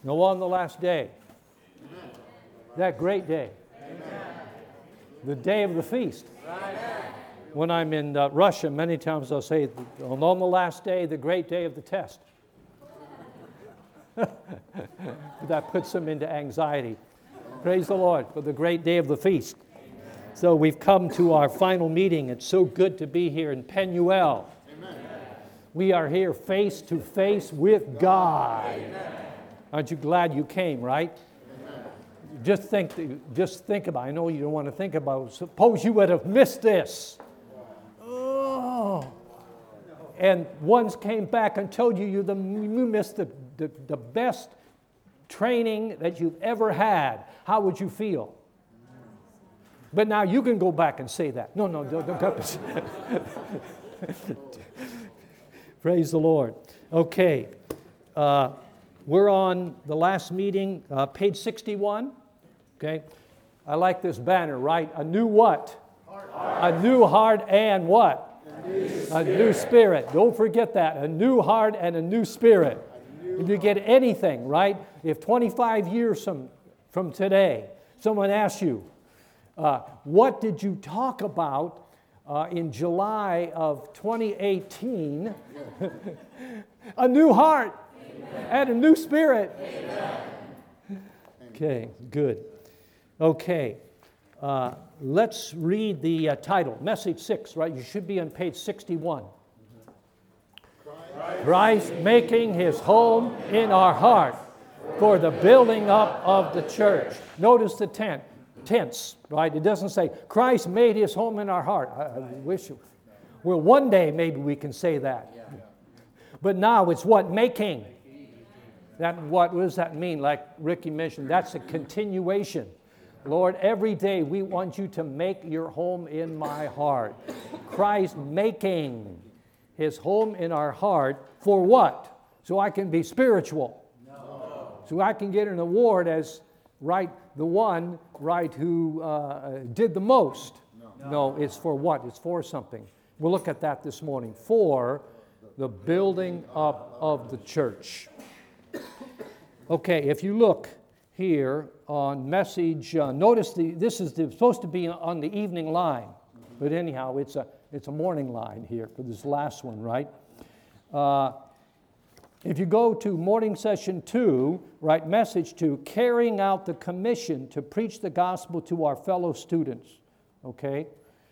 No, on the last day. Amen. That great day. Amen. The day of the feast. Amen. When I'm in Russia, many times they'll say, on the last day, the great day of the test. That puts them into anxiety. Praise the Lord for the great day of the feast. So we've come to our final meeting. It's so good to be here in Penuel. Amen. We are here face to face with God. Amen. Aren't you glad you came, right? Amen. Just think about it. I know you don't want to think about it. Suppose you would have missed this. Oh. And ones came back and told you you missed the best training that you've ever had. How would you feel? But now you can go back and say that. No, don't. Praise the Lord. Okay. We're on the last meeting, page 61. Okay. I like this banner, right? A new what? Heart. A new heart and what? A new spirit. Don't forget that. A new heart and a new spirit. If you get anything, right? If 25 years from today, someone asks you, what did you talk about in July of 2018? A new heart. Amen. And a new spirit. Amen. Okay, good. Okay, let's read the title, Message 6, right? You should be on page 61. Christ making his home in our heart for the building up of the church. Notice the tense, right? It doesn't say Christ made his home in our heart. I wish it. Well, one day maybe we can say that. But now it's what? Making. What does that mean? Like Ricky mentioned, that's a continuation. Lord, every day we want you to make your home in my heart. Christ making his home in our heart for what? So I can be spiritual. No. So I can get an award as the one who did the most. No, it's for what? It's for something. We'll look at that this morning. For the building up of the church. Okay, if you look here on message, notice this is supposed to be on the evening line. But anyhow, it's a morning line here for this last one, right? If you go to morning session 2, right, message 2, carrying out the commission to preach the gospel to our fellow students, okay?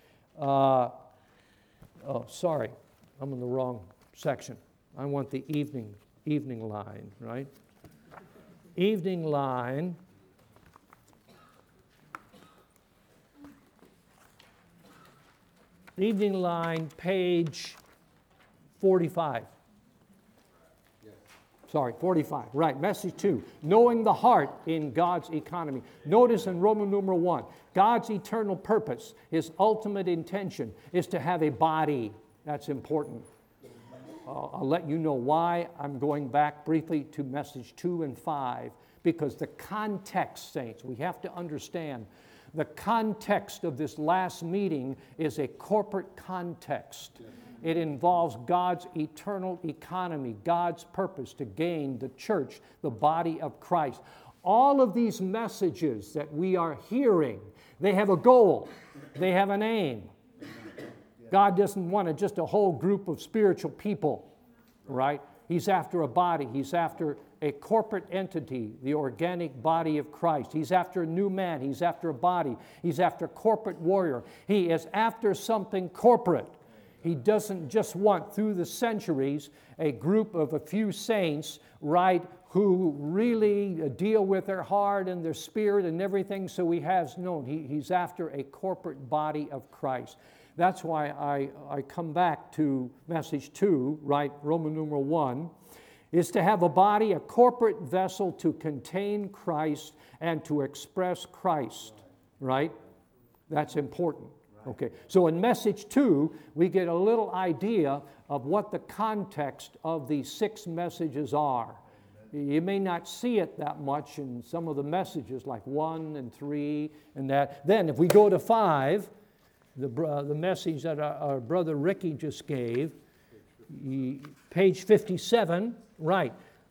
Sorry, I'm in the wrong section. I want the evening line, right? Evening line. Evening line, page 45. Sorry, 45. Right, message 2. Knowing the heart in God's economy. Notice in Roman numeral 1, God's eternal purpose, his ultimate intention, is to have a body. That's important. I'll let you know why I'm going back briefly to message 2 and 5. Because the context, saints, we have to understand, the context of this last meeting is a corporate context. It involves God's eternal economy, God's purpose to gain the church, the body of Christ. All of these messages that we are hearing, they have a goal. They have an aim. God doesn't want just a whole group of spiritual people, right? He's after a body. He's after a corporate entity, the organic body of Christ. He's after a new man. He's after a body. He's after a corporate warrior. He is after something corporate. He doesn't just want, through the centuries, a group of a few saints, right, who really deal with their heart and their spirit and everything, so he has known. He's after a corporate body of Christ. That's why I come back to message 2, right, Roman numeral 1, is to have a body, a corporate vessel to contain Christ and to express Christ, right? That's important. Okay, so in message 2, we get a little idea of what the context of these 6 messages are. You may not see it that much in some of the messages, like 1 and 3 and that. Then if we go to 5, the message that our brother Ricky just gave, page 57, right.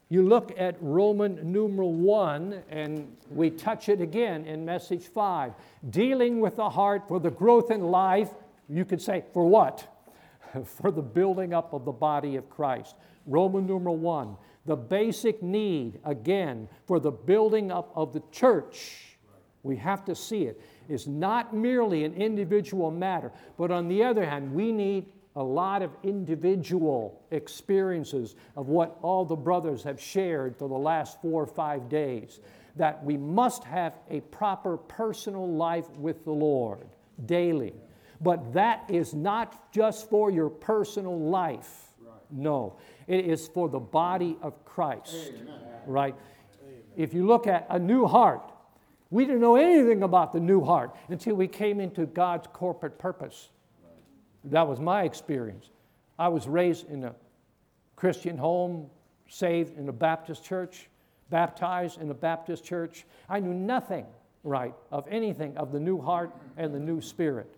You look at Roman numeral 1, and we touch it again in message 5. Dealing with the heart for the growth in life, you could say, for what? For the building up of the body of Christ. Roman numeral 1. The basic need, again, for the building up of the church. We have to see it. It's not merely an individual matter, but on the other hand, we need a lot of individual experiences of what all the brothers have shared for the last 4 or 5 days, that we must have a proper personal life with the Lord daily. But that is not just for your personal life. No, it is for the body of Christ. Right? If you look at a new heart, we didn't know anything about the new heart until we came into God's corporate purpose. That was my experience. I was raised in a Christian home, saved in a Baptist church, baptized in a Baptist church. I knew nothing, right, of anything of the new heart and the new spirit.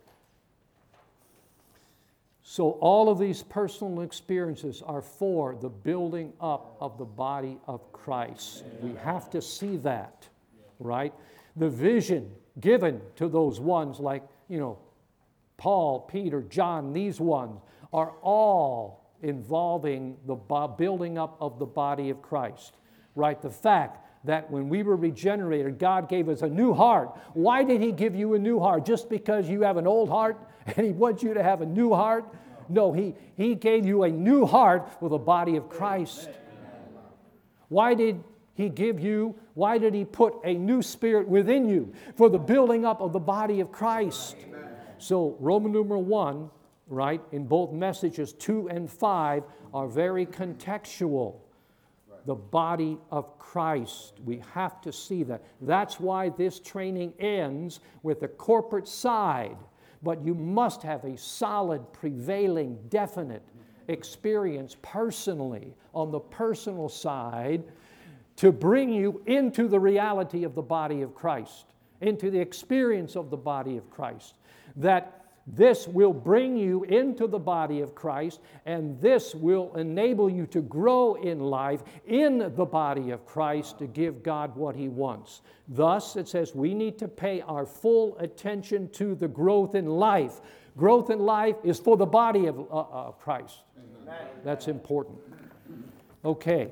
So all of these personal experiences are for the building up of the body of Christ. We have to see that, right? The vision given to those ones like, Paul, Peter, John, these ones are all involving the building up of the body of Christ, right? The fact that when we were regenerated, God gave us a new heart. Why did He give you a new heart? Just because you have an old heart and He wants you to have a new heart? No, He gave you a new heart for the body of Christ. Why did He put a new spirit within you? For the building up of the body of Christ. So Roman numeral 1, right, in both messages 2 and 5 are very contextual. The body of Christ. We have to see that. That's why this training ends with the corporate side. But you must have a solid, prevailing, definite experience personally, on the personal side, to bring you into the reality of the body of Christ, into the experience of the body of Christ. That this will bring you into the body of Christ, and this will enable you to grow in life in the body of Christ to give God what He wants. Thus, it says we need to pay our full attention to the growth in life. Growth in life is for the body of Christ. That's important. Okay.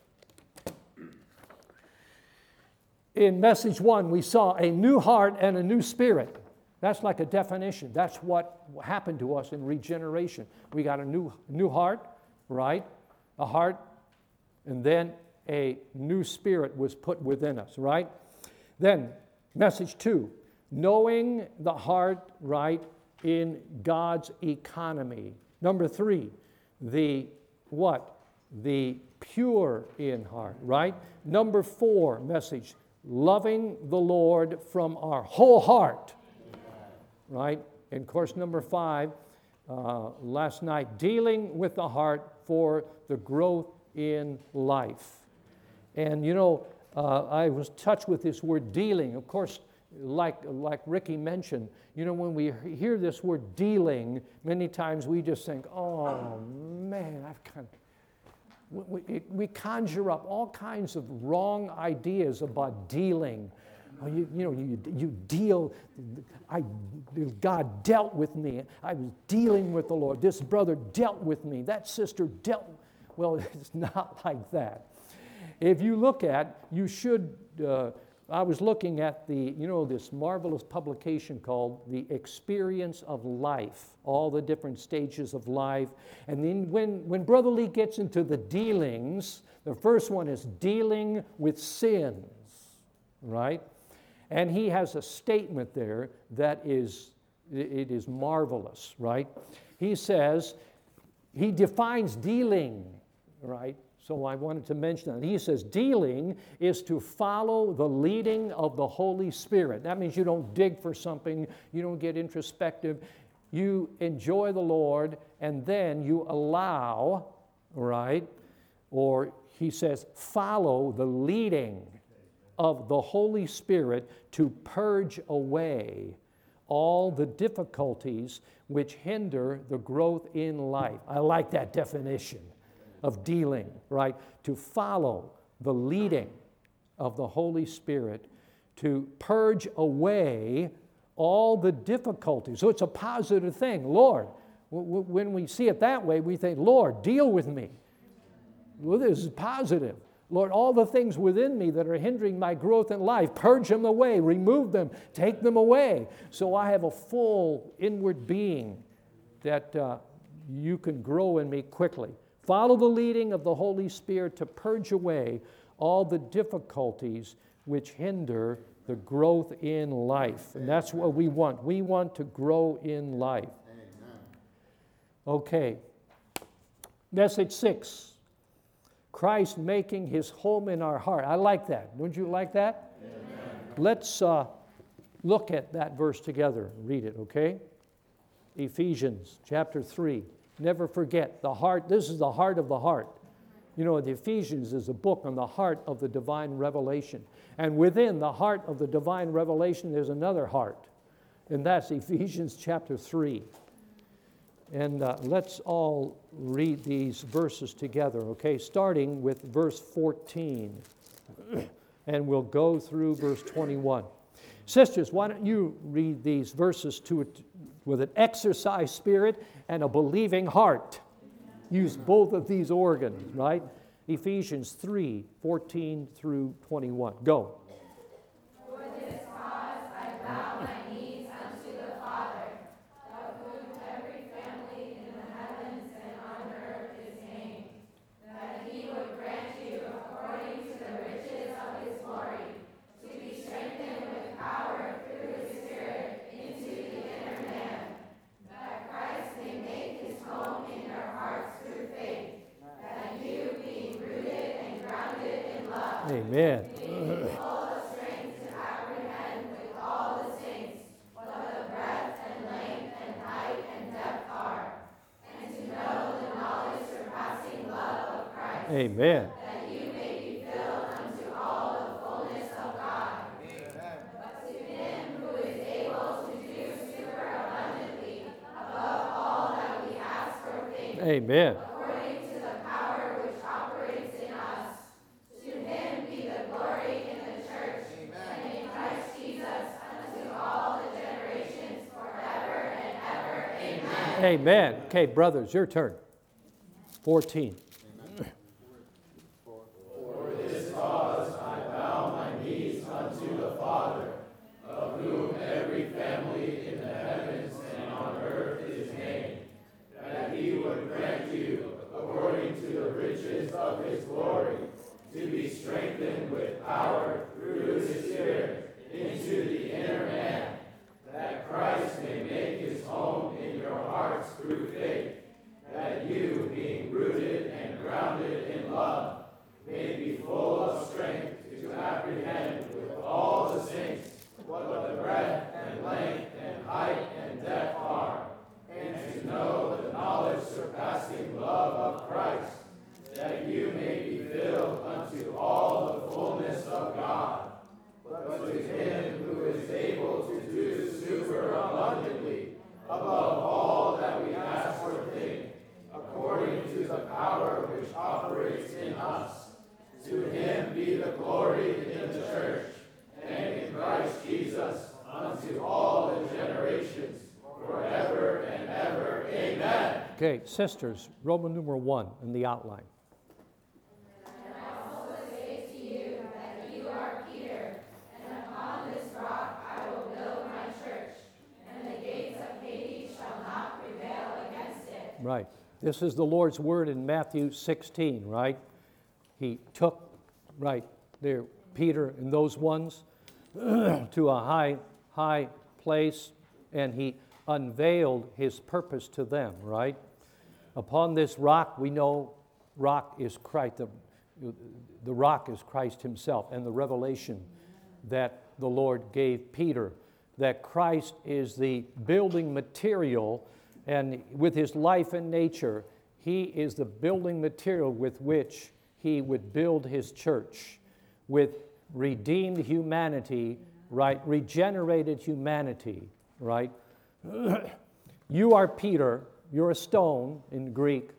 In message 1, we saw a new heart and a new spirit. That's like a definition. That's what happened to us in regeneration. We got a new heart, right? A heart, and then a new spirit was put within us, right? Then, message 2, knowing the heart, right, in God's economy. Number 3, the pure in heart, right? Number 4, message, loving the Lord from our whole heart. Right? And course number 5, last night, dealing with the heart for the growth in life. And I was touched with this word dealing. Of course, like Ricky mentioned, when we hear this word dealing, many times we just think, oh man, we conjure up all kinds of wrong ideas about dealing. You deal, God dealt with me. I was dealing with the Lord. This brother dealt with me. That sister dealt. Well, it's not like that. If you look at, I was looking at this marvelous publication called The Experience of Life, all the different stages of life. And then when Brother Lee gets into the dealings, the first one is dealing with sins, right? And he has a statement there that is marvelous, right? He says, he defines dealing, right? So I wanted to mention that. He says, dealing is to follow the leading of the Holy Spirit. That means you don't dig for something, you don't get introspective, you enjoy the Lord, and then you allow, right? Or he says, follow the leading of the Holy Spirit to purge away all the difficulties which hinder the growth in life. I like that definition. of dealing, right? To follow the leading of the Holy Spirit to purge away all the difficulties. So it's a positive thing. Lord, when we see it that way, we think, Lord, deal with me. Well, this is positive. Lord, all the things within me that are hindering my growth in life, purge them away, remove them, take them away, so I have a full inward being that you can grow in me quickly. Follow the leading of the Holy Spirit to purge away all the difficulties which hinder the growth in life. And that's what we want. We want to grow in life. Amen. Okay. Message 6. Christ making his home in our heart. I like that. Don't you like that? Amen. Let's look at that verse together. Read it, okay? Ephesians chapter 3. Never forget the heart. This is the heart of the heart. You know, the Ephesians is a book on the heart of the divine revelation. And within the heart of the divine revelation, there's another heart. And that's Ephesians chapter 3. And let's all read these verses together, okay? Starting with verse 14. And we'll go through verse 21. Sisters, why don't you read these verses with an exercised spirit and a believing heart? Use both of these organs, right? Ephesians 3, 14 through 21. Go. For this cause I bow my knees unto the Father, of whom every family in the heavens and on earth is named, that he would grant you, according to the riches of his glory, to be strengthened with power through his Spirit into the inner man, that Christ may make his home in your hearts through faith, that you, being rooted and grounded in love, Amen. being full of strength to apprehend with all the saints what the breadth and length and height and depth are, and to know the knowledge surpassing love of Christ, Amen. that you may be filled unto all the fullness of God. But to him who is able to do superabundantly above all that we ask or think, Amen. according to the power which operates in us, to him be the glory in the church and in Christ Jesus unto all the generations forever and ever. Amen. Amen. Okay, brothers, your turn. 14. Okay, sisters, Roman numeral 1 in the outline. And I also say to you that you are Peter, and upon this rock I will build my church, and the gates of Hades shall not prevail against it. Right. This is the Lord's word in Matthew 16, right? He took, right there, Peter and those ones to a high place, and he unveiled his purpose to them, right? Upon this rock, we know rock is Christ. The rock is Christ himself, and the revelation that the Lord gave Peter, that Christ is the building material, and with his life and nature, he is the building material with which he would build his church, with redeemed humanity, right? Regenerated humanity, right? You are Peter, you're a stone in Greek,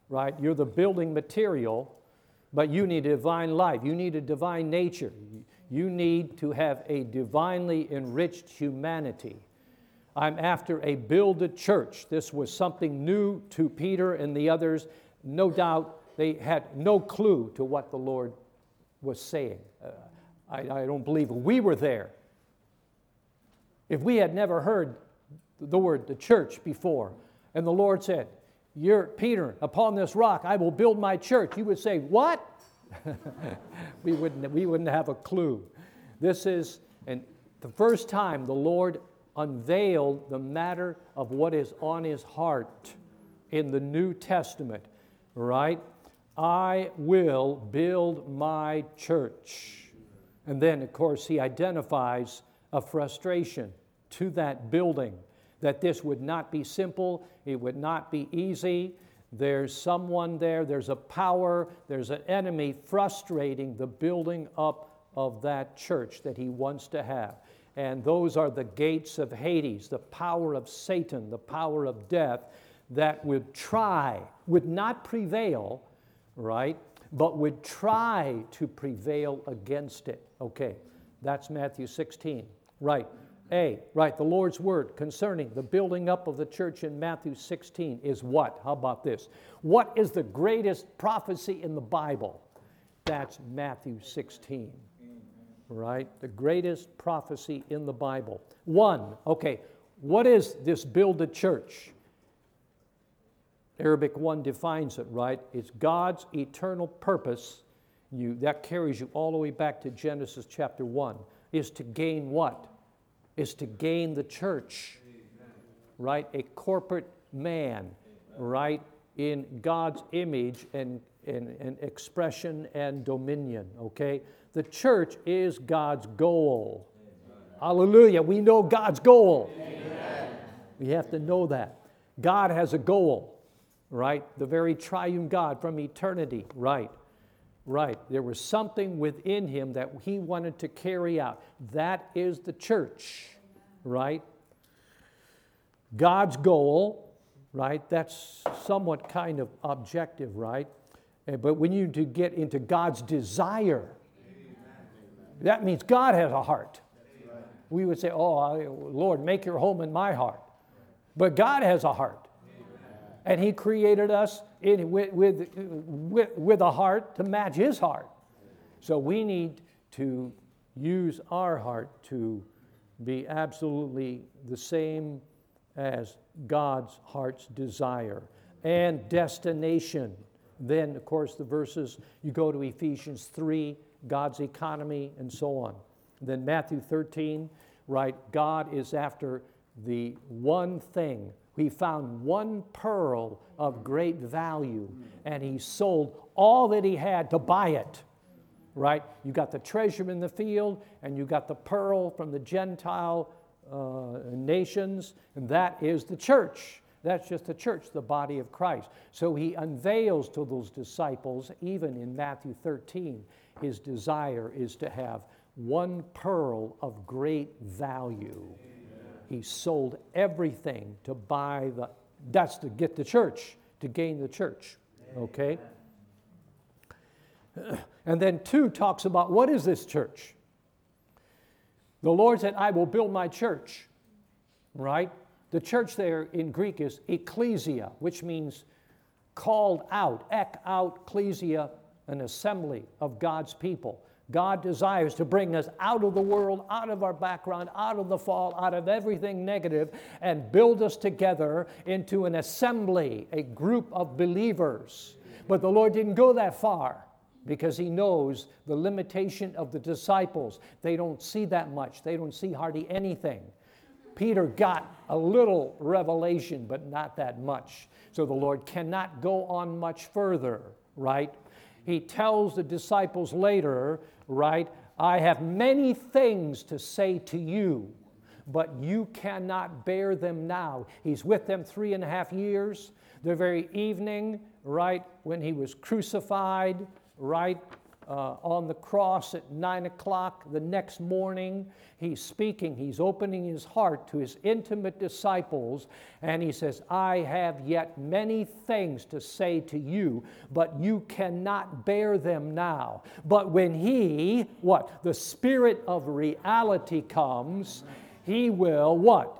right? You're the building material, but you need a divine life. You need a divine nature. You need to have a divinely enriched humanity. I'm after a builded church. This was something new to Peter and the others. No doubt they had no clue to what the Lord was saying. I don't believe we were there. If we had never heard the word the church before, and the Lord said, "You're Peter, upon this rock I will build my church," you would say, "What?" we wouldn't have a clue. This is the first time the Lord unveiled the matter of what is on his heart in the New Testament, right? I will build my church. And then, of course, he identifies a frustration to that building, that this would not be simple, it would not be easy. There's someone there, there's a power, there's an enemy frustrating the building up of that church that he wants to have. And those are the gates of Hades, the power of Satan, the power of death that would not prevail, right? But would try to prevail against it. Okay, that's Matthew 16. Right. The Lord's word concerning the building up of the church in Matthew 16 is what? How about this? What is the greatest prophecy in the Bible? That's Matthew 16. Right? The greatest prophecy in the Bible. What is this builded church? Arabic 1 defines it, right? It's God's eternal purpose. That carries you all the way back to Genesis chapter 1. Is to gain what? Is to gain the church. Right? A corporate man, right? In God's image and expression and dominion, okay? The church is God's goal. Hallelujah. We know God's goal. Amen. We have to know that. God has a goal, right? The very triune God from eternity, right? Right. There was something within him that he wanted to carry out. That is the church, right? God's goal, right? That's somewhat kind of objective, right? But when you do get into God's desire, that means God has a heart. We would say, "Oh, Lord, make your home in my heart." But God has a heart. And he created us with a heart to match his heart. So we need to use our heart to be absolutely the same as God's heart's desire and destination. Then, of course, the verses, you go to Ephesians 3, God's economy, and so on. Then Matthew 13, right, God is after the one thing. He found one pearl of great value, and he sold all that he had to buy it, right? You got the treasure in the field, and you got the pearl from the Gentile nations, and that is the church. That's just the church, the body of Christ. So he unveils to those disciples, even in Matthew 13, his desire is to have one pearl of great value. He sold everything to buy that's to get the church, to gain the church, okay? And then 2 talks about what is this church? The Lord said, "I will build my church," right? The church there in Greek is ecclesia, which means called out, ecclesia, an assembly of God's people. God desires to bring us out of the world, out of our background, out of the fall, out of everything negative, and build us together into an assembly, a group of believers. But the Lord didn't go that far because he knows the limitation of the disciples. They don't see that much. They don't see hardly anything. Peter got a little revelation, but not that much. So the Lord cannot go on much further, right? He tells the disciples later, right, "I have many things to say to you, but you cannot bear them now." He's with them 3.5 years. The very evening, right, when he was crucified, right, on the cross at 9 o'clock the next morning. He's speaking, he's opening his heart to his intimate disciples, and he says, I have yet many things to say to you, but you cannot bear them now. But when he, what? The Spirit of reality comes, he will, what?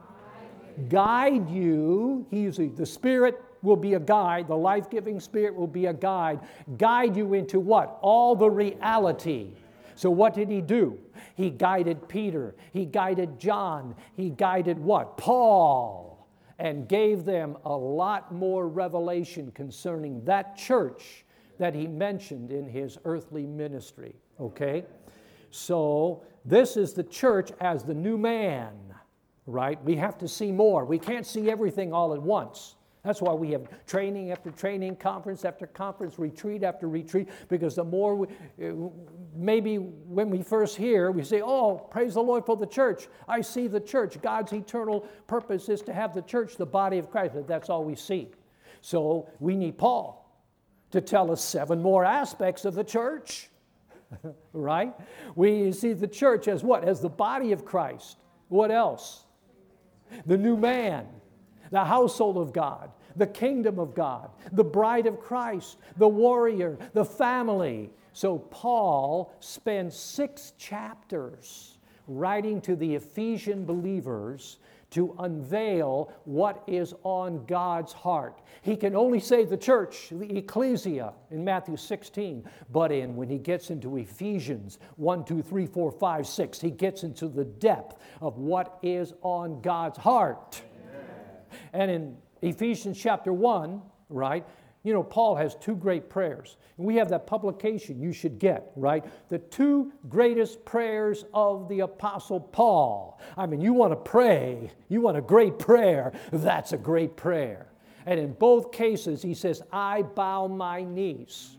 Guide you. The Spirit will be a guide. The life-giving Spirit will be a guide. Guide you into what? All the reality. So what did he do? He guided Peter. He guided John. He guided what? Paul. And gave them a lot more revelation concerning that church that he mentioned in his earthly ministry. Okay? So this is the church as the new man, right? We have to see more. We can't see everything all at once. That's why we have training after training, conference after conference, retreat after retreat, because the more maybe when we first hear, we say, oh, praise the Lord for the church. I see the church. God's eternal purpose is to have the church, the body of Christ, but that's all we see. So we need Paul to tell us 7 more aspects of the church, right? We see the church as what? As the body of Christ. What else? The new man. The household of God, the kingdom of God, the bride of Christ, the warrior, the family. So Paul spends 6 chapters writing to the Ephesian believers to unveil what is on God's heart. He can only say the church, the ecclesia, in Matthew 16, but when he gets into Ephesians 1, 2, 3, 4, 5, 6, he gets into the depth of what is on God's heart. And in Ephesians chapter 1, right, you know, Paul has 2 great prayers. And we have that publication you should get, right? The 2 greatest prayers of the Apostle Paul. I mean, you want to pray, you want a great prayer, that's a great prayer. And in both cases, he says, I bow my knees.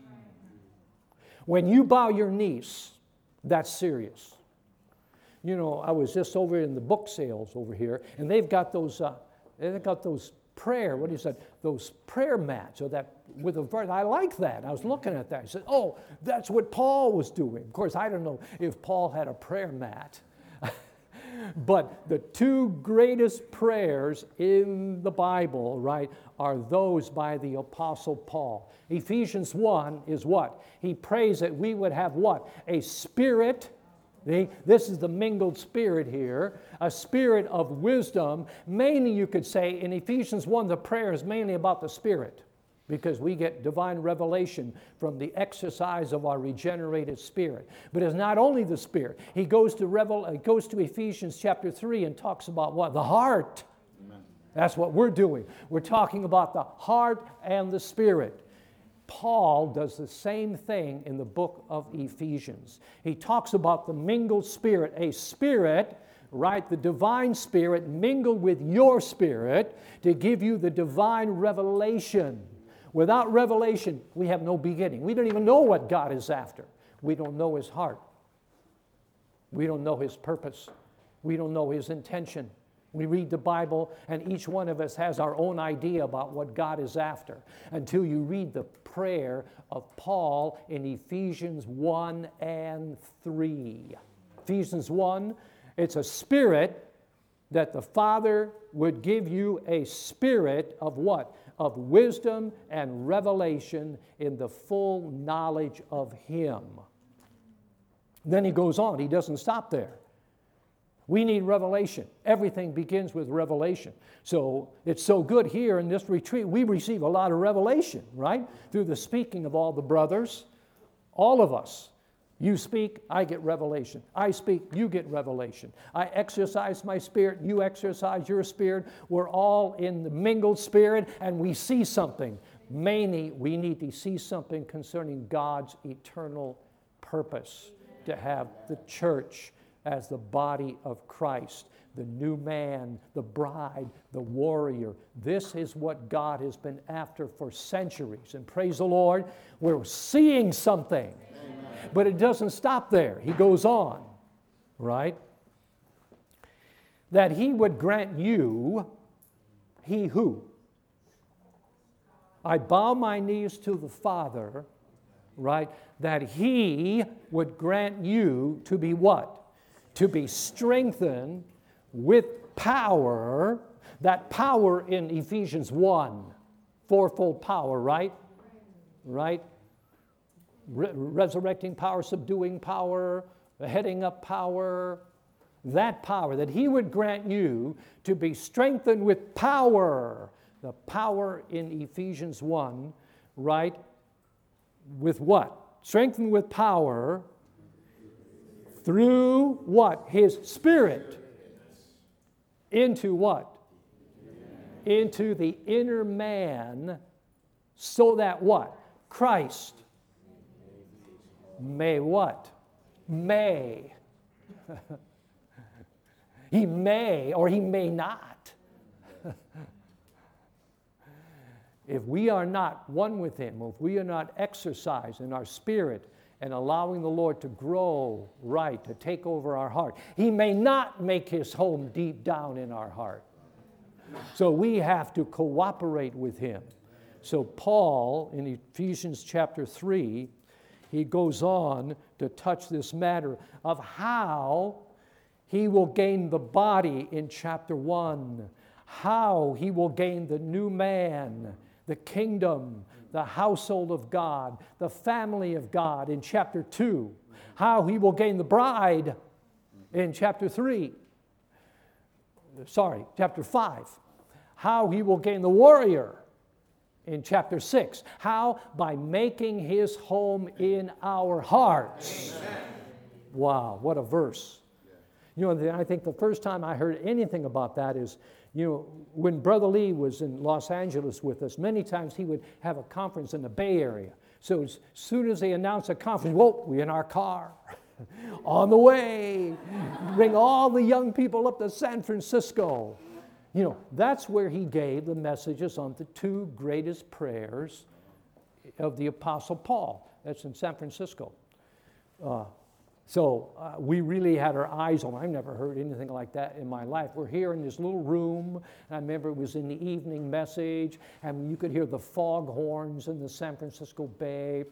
When you bow your knees, that's serious. You know, I was just over in the book sales over here, and they've got those prayer, what is that? Those prayer mats, or that with a verse. I like that. I was looking at that. I said, oh, that's what Paul was doing. Of course, I don't know if Paul had a prayer mat. But the 2 greatest prayers in the Bible, right, are those by the Apostle Paul. Ephesians 1 is what? He prays that we would have what? A spirit. This is the mingled spirit here, a spirit of wisdom. Mainly, you could say, in Ephesians 1, the prayer is mainly about the Spirit, because we get divine revelation from the exercise of our regenerated spirit. But it's not only the Spirit. He goes to Ephesians chapter 3 and talks about what? The heart. Amen. That's what we're doing. We're talking about the heart and the Spirit. Paul does the same thing in the book of Ephesians. He talks about the mingled spirit, a spirit, right, the divine spirit mingled with your spirit to give you the divine revelation. Without revelation, we have no beginning. We don't even know what God is after. We don't know his heart. We don't know his purpose. We don't know his intention. We read the Bible, and each one of us has our own idea about what God is after until you read the prayer of Paul in Ephesians 1 and 3. Ephesians 1, it's a spirit that the Father would give you, a spirit of what? Of wisdom and revelation in the full knowledge of him. Then he goes on. He doesn't stop there. We need revelation. Everything begins with revelation. So it's so good here in this retreat. We receive a lot of revelation, right? Through the speaking of all the brothers. All of us. You speak, I get revelation. I speak, you get revelation. I exercise my spirit, you exercise your spirit. We're all in the mingled spirit, and we see something. Mainly, we need to see something concerning God's eternal purpose to have the church as the body of Christ, the new man, the bride, the warrior. This is what God has been after for centuries. And praise the Lord, we're seeing something. Amen. But it doesn't stop there. He goes on, right? That he would grant you, he who? I bow my knees to the Father right? That He would grant you to be what? To be strengthened with power. That power in Ephesians 1, fourfold power, right? Right? Resurrecting power, subduing power, heading up power. That power, that He would grant you to be strengthened with power. The power in Ephesians 1, right? With what? Strengthened with power through what? His Spirit. Into what? Into the inner man, so that what? Christ may what? May. He may or He may not. If we are not one with Him, if we are not exercising our spirit and allowing the Lord to grow right, to take over our heart, He may not make His home deep down in our heart. So we have to cooperate with Him. So Paul, in Ephesians chapter 3, he goes on to touch this matter of how he will gain the body in chapter 1, how he will gain the new man, the kingdom, the household of God, the family of God in chapter 2, how he will gain the bride in chapter 3. Chapter 5. How he will gain the warrior in chapter 6. How? By making his home in our hearts. Amen. Wow, what a verse. You know, I think the first time I heard anything about that is, you know, when Brother Lee was in Los Angeles with us, many times he would have a conference in the Bay Area. So as soon as they announced a conference, whoa, we're in our car. On the way. Bring all the young people up to San Francisco. You know, that's where he gave the messages on the two greatest prayers of the Apostle Paul. That's in San Francisco. So we really had our eyes on. I've never heard anything like that in my life. We're here in this little room. And I remember it was in the evening message, and you could hear the foghorns in the San Francisco Bay.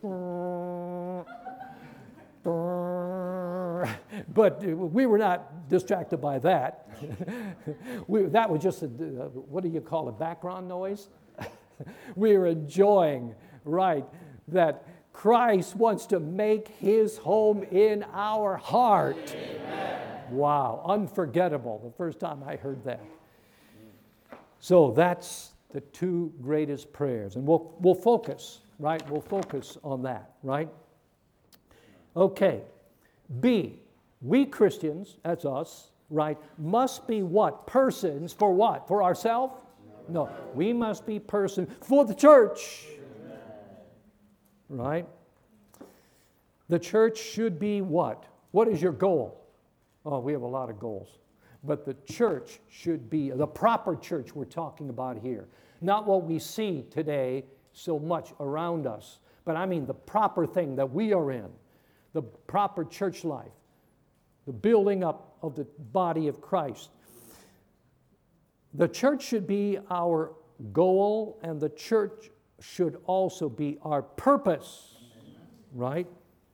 But we were not distracted by that. That was just what do you call it, background noise? We were enjoying, right, that Christ wants to make his home in our heart. Amen. Wow, unforgettable, the first time I heard that. So that's the two greatest prayers. And we'll focus, right? We'll focus on that, right? Okay. B, we Christians, that's us, right, must be what? Persons for what? For ourselves? No. We must be persons for the church. Right? The church should be what? What is your goal? Oh, we have a lot of goals. But the church should be the proper church we're talking about here. Not what we see today so much around us, but I mean the proper thing that we are in. The proper church life, the building up of the body of Christ. The church should be our goal, and the church should also be our purpose, right?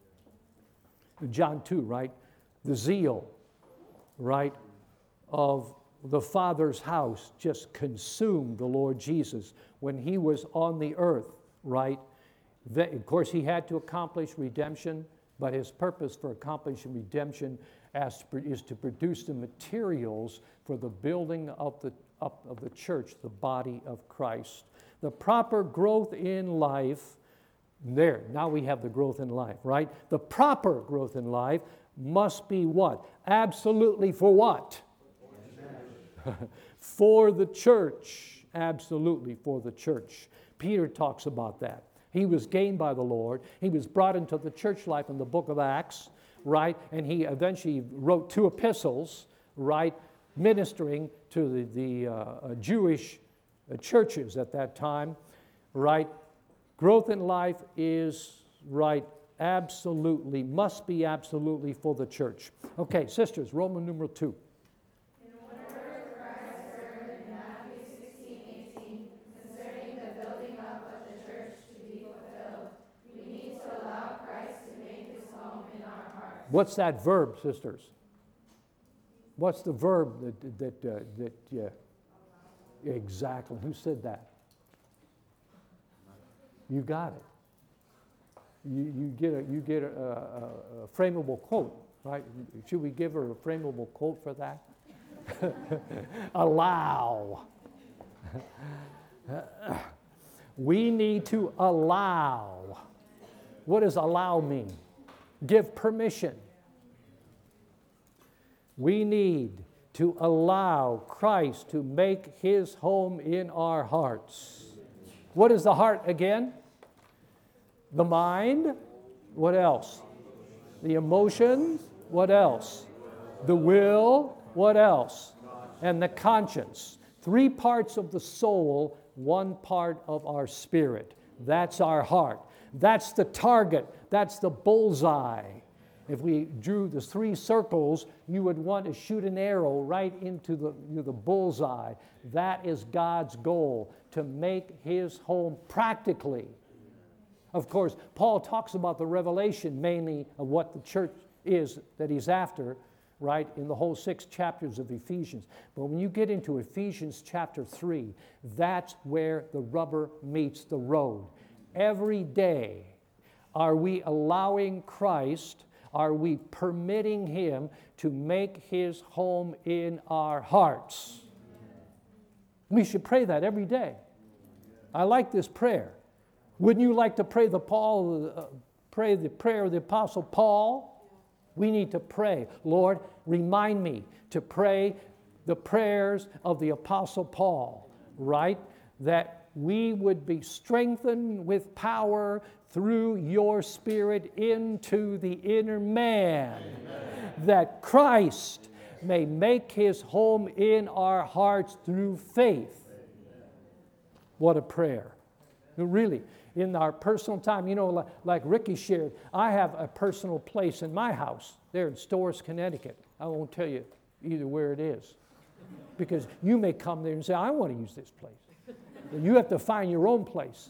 John 2, right? The zeal, right, of the Father's house just consumed the Lord Jesus when he was on the earth, right? Of course, he had to accomplish redemption. But his purpose for accomplishing redemption is to produce the materials for the building up of the church, the body of Christ. The proper growth in life, there, now we have the growth in life, right? The proper growth in life must be what? Absolutely for what? For the church. Absolutely for the church. Peter talks about that. He was gained by the Lord. He was brought into the church life in the book of Acts, right? And he eventually wrote 2 epistles, right, ministering to the Jewish churches at that time, right? Growth in life is, right, absolutely, must be absolutely for the church. Okay, sisters, Roman numeral 2. Concerning the building up of the church to be fulfilled, we need to allow What's that verb, sisters? What's the verb exactly? Who said that? You got it. You get a frameable quote, right? Should we give her a frameable quote for that? Allow. We need to allow. What does allow mean? Give permission. We need to allow Christ to make his home in our hearts. What is the heart again? The mind. What else? The emotions. What else? The will. What else? And the conscience. 3 parts of the soul, 1 part of our spirit. That's our heart. That's the target. That's the bullseye. If we drew the 3 circles, you would want to shoot an arrow right into the bullseye. That is God's goal, to make his home practically. Of course, Paul talks about the revelation mainly of what the church is that he's after, right, in the whole 6 chapters of Ephesians. But when you get into Ephesians chapter 3, that's where the rubber meets the road. Every day, are we allowing Christ, are we permitting him to make his home in our hearts? We should pray that every day. I like this prayer. Wouldn't you like to pray the prayer of the Apostle Paul? We need to pray. Lord, remind me to pray the prayers of the Apostle Paul, right? That we would be strengthened with power through your Spirit into the inner man. Amen. That Christ may make his home in our hearts through faith. What a prayer. Really, in our personal time, like Ricky shared, I have a personal place in my house there in Storrs, Connecticut. I won't tell you either where it is, because you may come there and say, I want to use this place. You have to find your own place.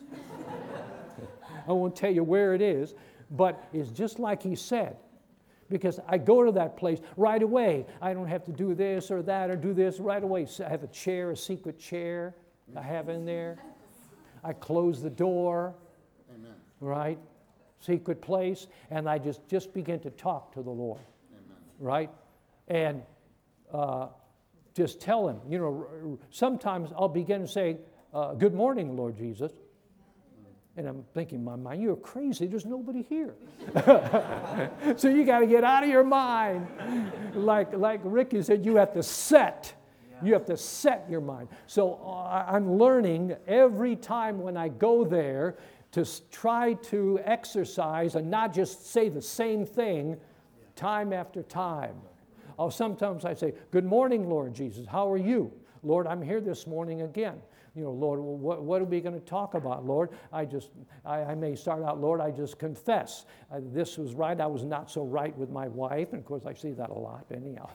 I won't tell you where it is, but it's just like he said, because I go to that place right away. I don't have to do this or that or do this right away. So I have a chair, a secret chair I have in there. I close the door, Amen. Right? Secret place, and I just begin to talk to the Lord, Amen. Right? And just tell him, sometimes I'll begin to say, good morning, Lord Jesus. And I'm thinking in my mind, you're crazy, there's nobody here. So you got to get out of your mind. Like Ricky said, you have to set. You have to set your mind. So I'm learning every time when I go there to try to exercise and not just say the same thing time after time. Sometimes I say, good morning, Lord Jesus. How are you? Lord, I'm here this morning again. Lord, what are we going to talk about, Lord? I may start out, Lord, I just confess. This was right. I was not so right with my wife. And, of course, I see that a lot anyhow.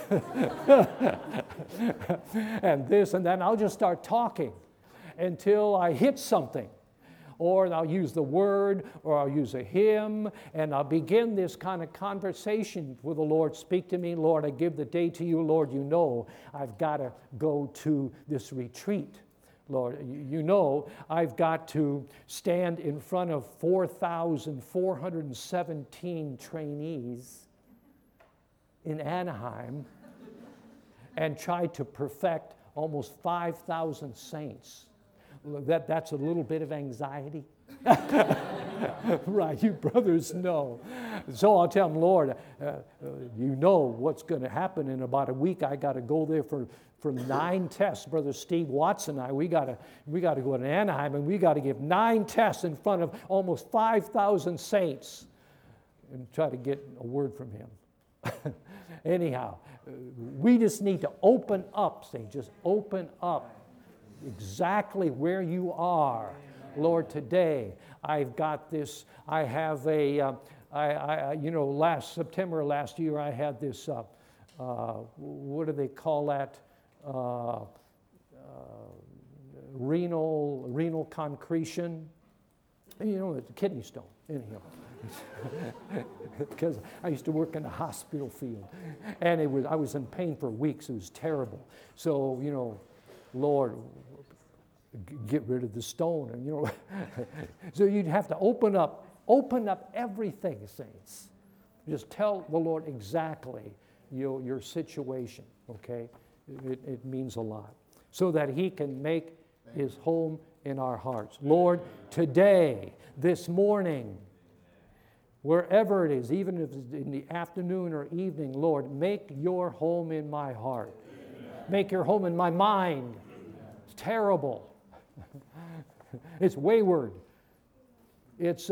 And this and then I'll just start talking until I hit something. Or I'll use the word, or I'll use a hymn, and I'll begin this kind of conversation with the Lord. Speak to me, Lord. I give the day to you, Lord. You know I've got to go to this retreat. Lord, I've got to stand in front of 4,417 trainees in Anaheim and try to perfect almost 5,000 saints. That's a little bit of anxiety. Right, you brothers know. So I'll tell them, Lord, you know what's going to happen in about a week. I got to go there for 9 tests. Brother Steve Watson and I, we got to go to Anaheim, and we got to give 9 tests in front of almost 5,000 saints and try to get a word from him. Anyhow, we just need to open up, saints. Just open up exactly where you are. Lord, today I've got this. I have last September last year I had this. What do they call that? Renal concretion. You know, it's a kidney stone, anyhow. Because I used to work in the hospital field, and I was in pain for weeks. It was terrible. So, you know, Lord, get rid of the stone, and you know, so you'd have to open up everything, saints. Just tell the Lord exactly your situation. Okay, it means a lot, so that He can make His home in our hearts. Lord, today, this morning, wherever it is, even if it's in the afternoon or evening, Lord, make your home in my heart. Make your home in my mind. It's terrible. It's wayward. It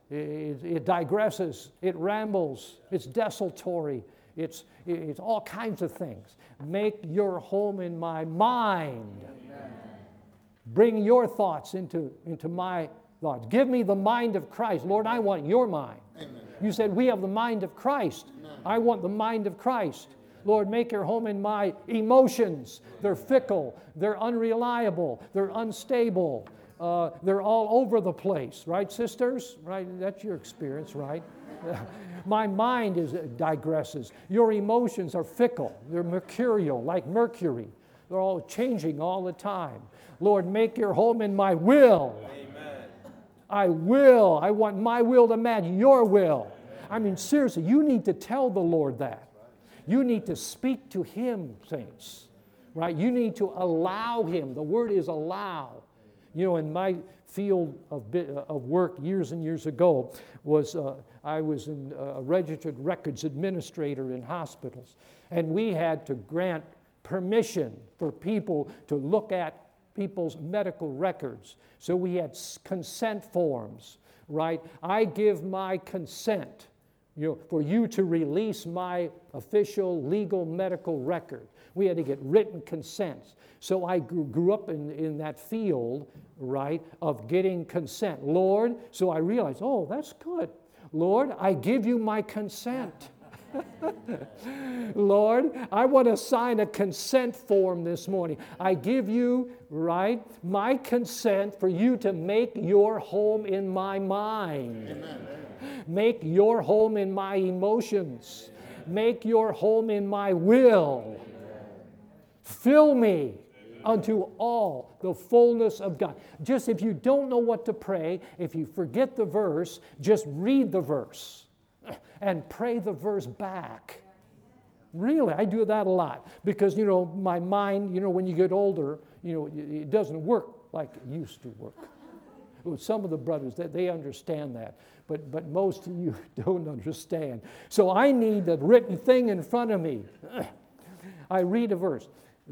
digresses. It rambles. It's desultory. It's all kinds of things. Make your home in my mind. Bring your thoughts into my thoughts. Give me the mind of Christ. Lord, I want your mind. Amen. You said we have the mind of Christ. Amen. I want the mind of Christ. Lord, make your home in my emotions. They're fickle. They're unreliable. They're unstable. They're all over the place. Right, sisters? Right? That's your experience, right? My mind digresses. Your emotions are fickle. They're mercurial, like mercury. They're all changing all the time. Lord, make your home in my will. Amen. I want my will to match your will. I mean, seriously, you need to tell the Lord that. You need to speak to Him, saints. Right? You need to allow Him. The word is allow. You know, in my field of work years and years ago I was a registered records administrator in hospitals. And we had to grant permission for people to look at people's medical records. So we had consent forms, right? I give my consent, for you to release my official legal medical record. We had to get written consents. So I grew up in that field, right, of getting consent. Lord, so I realized, oh, that's good. Lord, I give you my consent. Lord, I want to sign a consent form this morning. I give you, right, my consent for you to make your home in my mind. Amen. Make your home in my emotions. Make your home in my will. Fill me unto all the fullness of God. Just if you don't know what to pray, if you forget the verse, just read the verse and pray the verse back. Really, I do that a lot because, my mind, when you get older, it doesn't work like it used to work. Well, some of the brothers, they understand that, but most of you don't understand. So I need the written thing in front of me. I read a verse.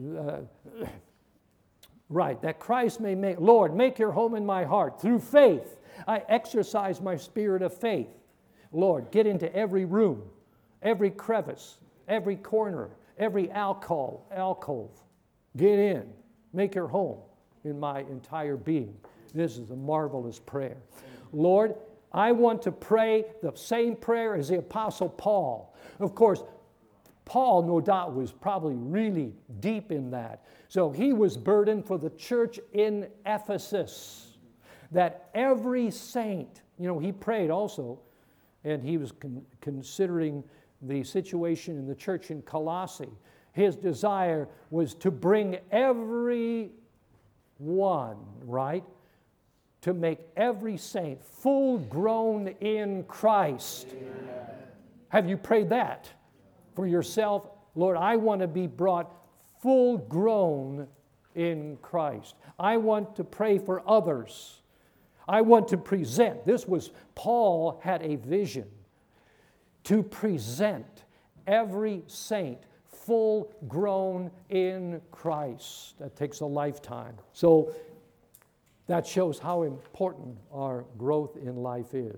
Right, that Christ may make, Lord, make your home in my heart. Through faith, I exercise my spirit of faith. Lord, get into every room, every crevice, every corner, every alcove. Get in, make your home in my entire being. This is a marvelous prayer. Lord, I want to pray the same prayer as the Apostle Paul. Of course, Paul, no doubt, was probably really deep in that. So he was burdened for the church in Ephesus, that every saint, he prayed also, and he was considering the situation in the church in Colossae. His desire was to bring every one, right, to make every saint full grown in Christ. Amen. Have you prayed that for yourself? Lord, I want to be brought full grown in Christ. I want to pray for others. I want to present. Paul had a vision to present every saint full grown in Christ. That takes a lifetime. So that shows how important our growth in life is.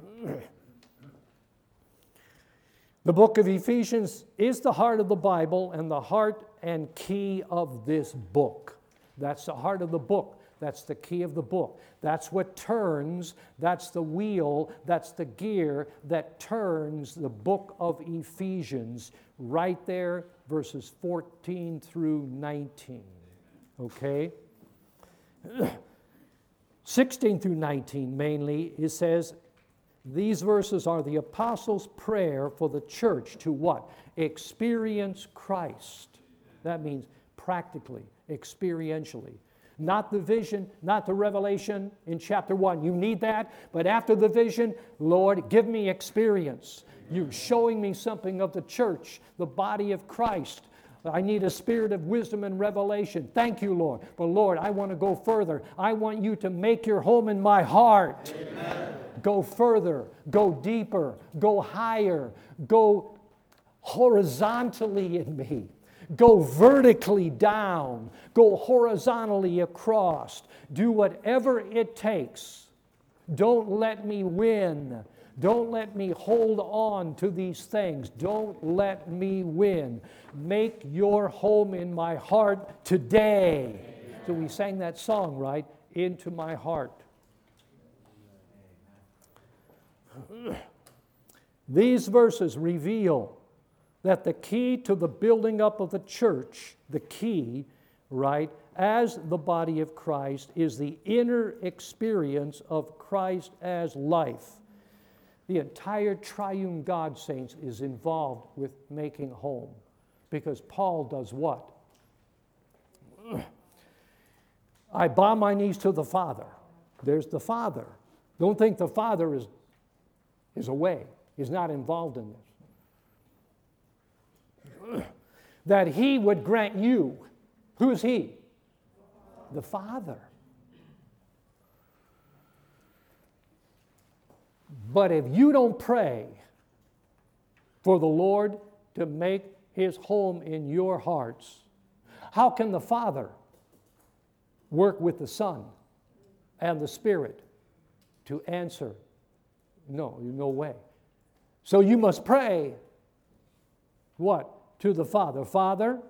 The book of Ephesians is the heart of the Bible and the heart and key of this book. That's the heart of the book. That's the key of the book. That's what turns, that's the wheel, that's the gear that turns the book of Ephesians right there, verses 14 through 19. Okay? 16 through 19 mainly, it says, these verses are the apostles' prayer for the church to what? Experience Christ. That means practically, experientially. Not the vision, not the revelation in chapter 1. You need that, but after the vision, Lord, give me experience. You're showing me something of the church, the body of Christ. I need a spirit of wisdom and revelation. Thank you, Lord. But Lord, I want to go further. I want you to make your home in my heart. Amen. Go further, go deeper, go higher, go horizontally in me. Go vertically down, go horizontally across. Do whatever it takes. Don't let me win. Don't let me hold on to these things. Don't let me win. Make your home in my heart today. So we sang that song, right? Into my heart. These verses reveal that the key to the building up of the church, the key, right, as the body of Christ, is the inner experience of Christ as life. The entire triune God, saints, is involved with making home. Because Paul does what? I bow my knees to the Father. There's the Father. Don't think the Father is away. He's not involved in this. That he would grant you. Who's he? The Father. But if you don't pray for the Lord to make his home in your hearts, how can the Father work with the Son and the Spirit to answer? No way. So you must pray, what? To the Father. Father,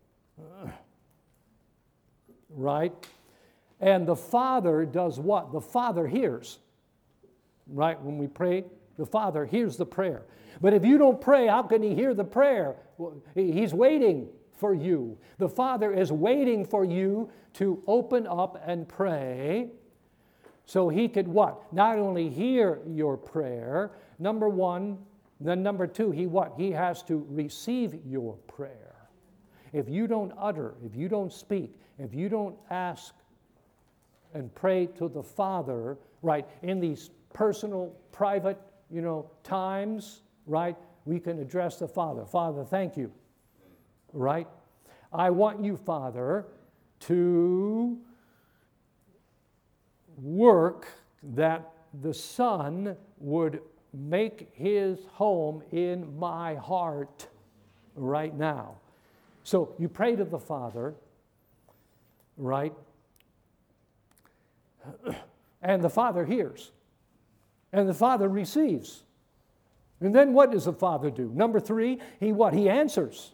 right? And the Father does what? The Father hears. Right? When we pray, the Father hears the prayer. But if you don't pray, how can he hear the prayer? Well, he's waiting for you. The Father is waiting for you to open up and pray so he could what? Not only hear your prayer, number one, then number two, he has to receive your prayer. If you don't utter, if you don't speak, if you don't ask and pray to the Father, right, in these personal, private, times, right, we can address the Father. Father, thank you, right? I want you, Father, to work that the Son would make his home in my heart right now. So you pray to the Father, right? And the Father hears. And the Father receives. And then what does the Father do? Number three, he answers.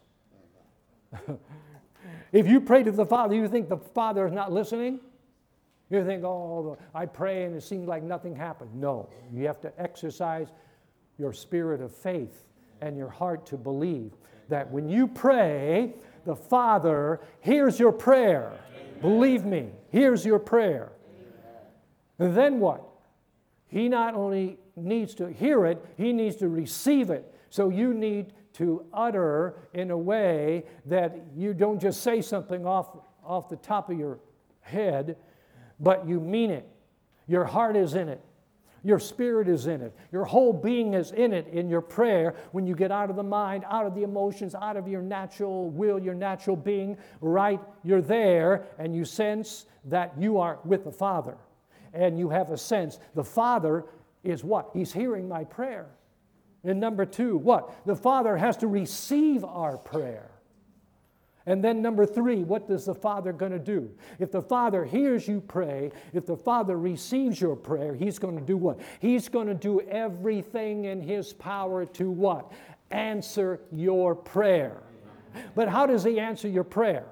If you pray to the Father, you think the Father is not listening? You think, oh, I pray and it seems like nothing happened. No, you have to exercise your spirit of faith and your heart to believe that when you pray, the Father hears your prayer. Amen. Believe me, hears your prayer. Amen. And then what? He not only needs to hear it, he needs to receive it. So you need to utter in a way that you don't just say something off the top of your head, but you mean it. Your heart is in it. Your spirit is in it. Your whole being is in it in your prayer when you get out of the mind, out of the emotions, out of your natural will, your natural being, right? You're there and you sense that you are with the Father. And you have a sense. The Father is what? He's hearing my prayer. And number two, what? The Father has to receive our prayer. And then number three, what is the Father going to do? If the Father hears you pray, if the Father receives your prayer, he's going to do what? He's going to do everything in his power to what? Answer your prayer. But how does he answer your prayer?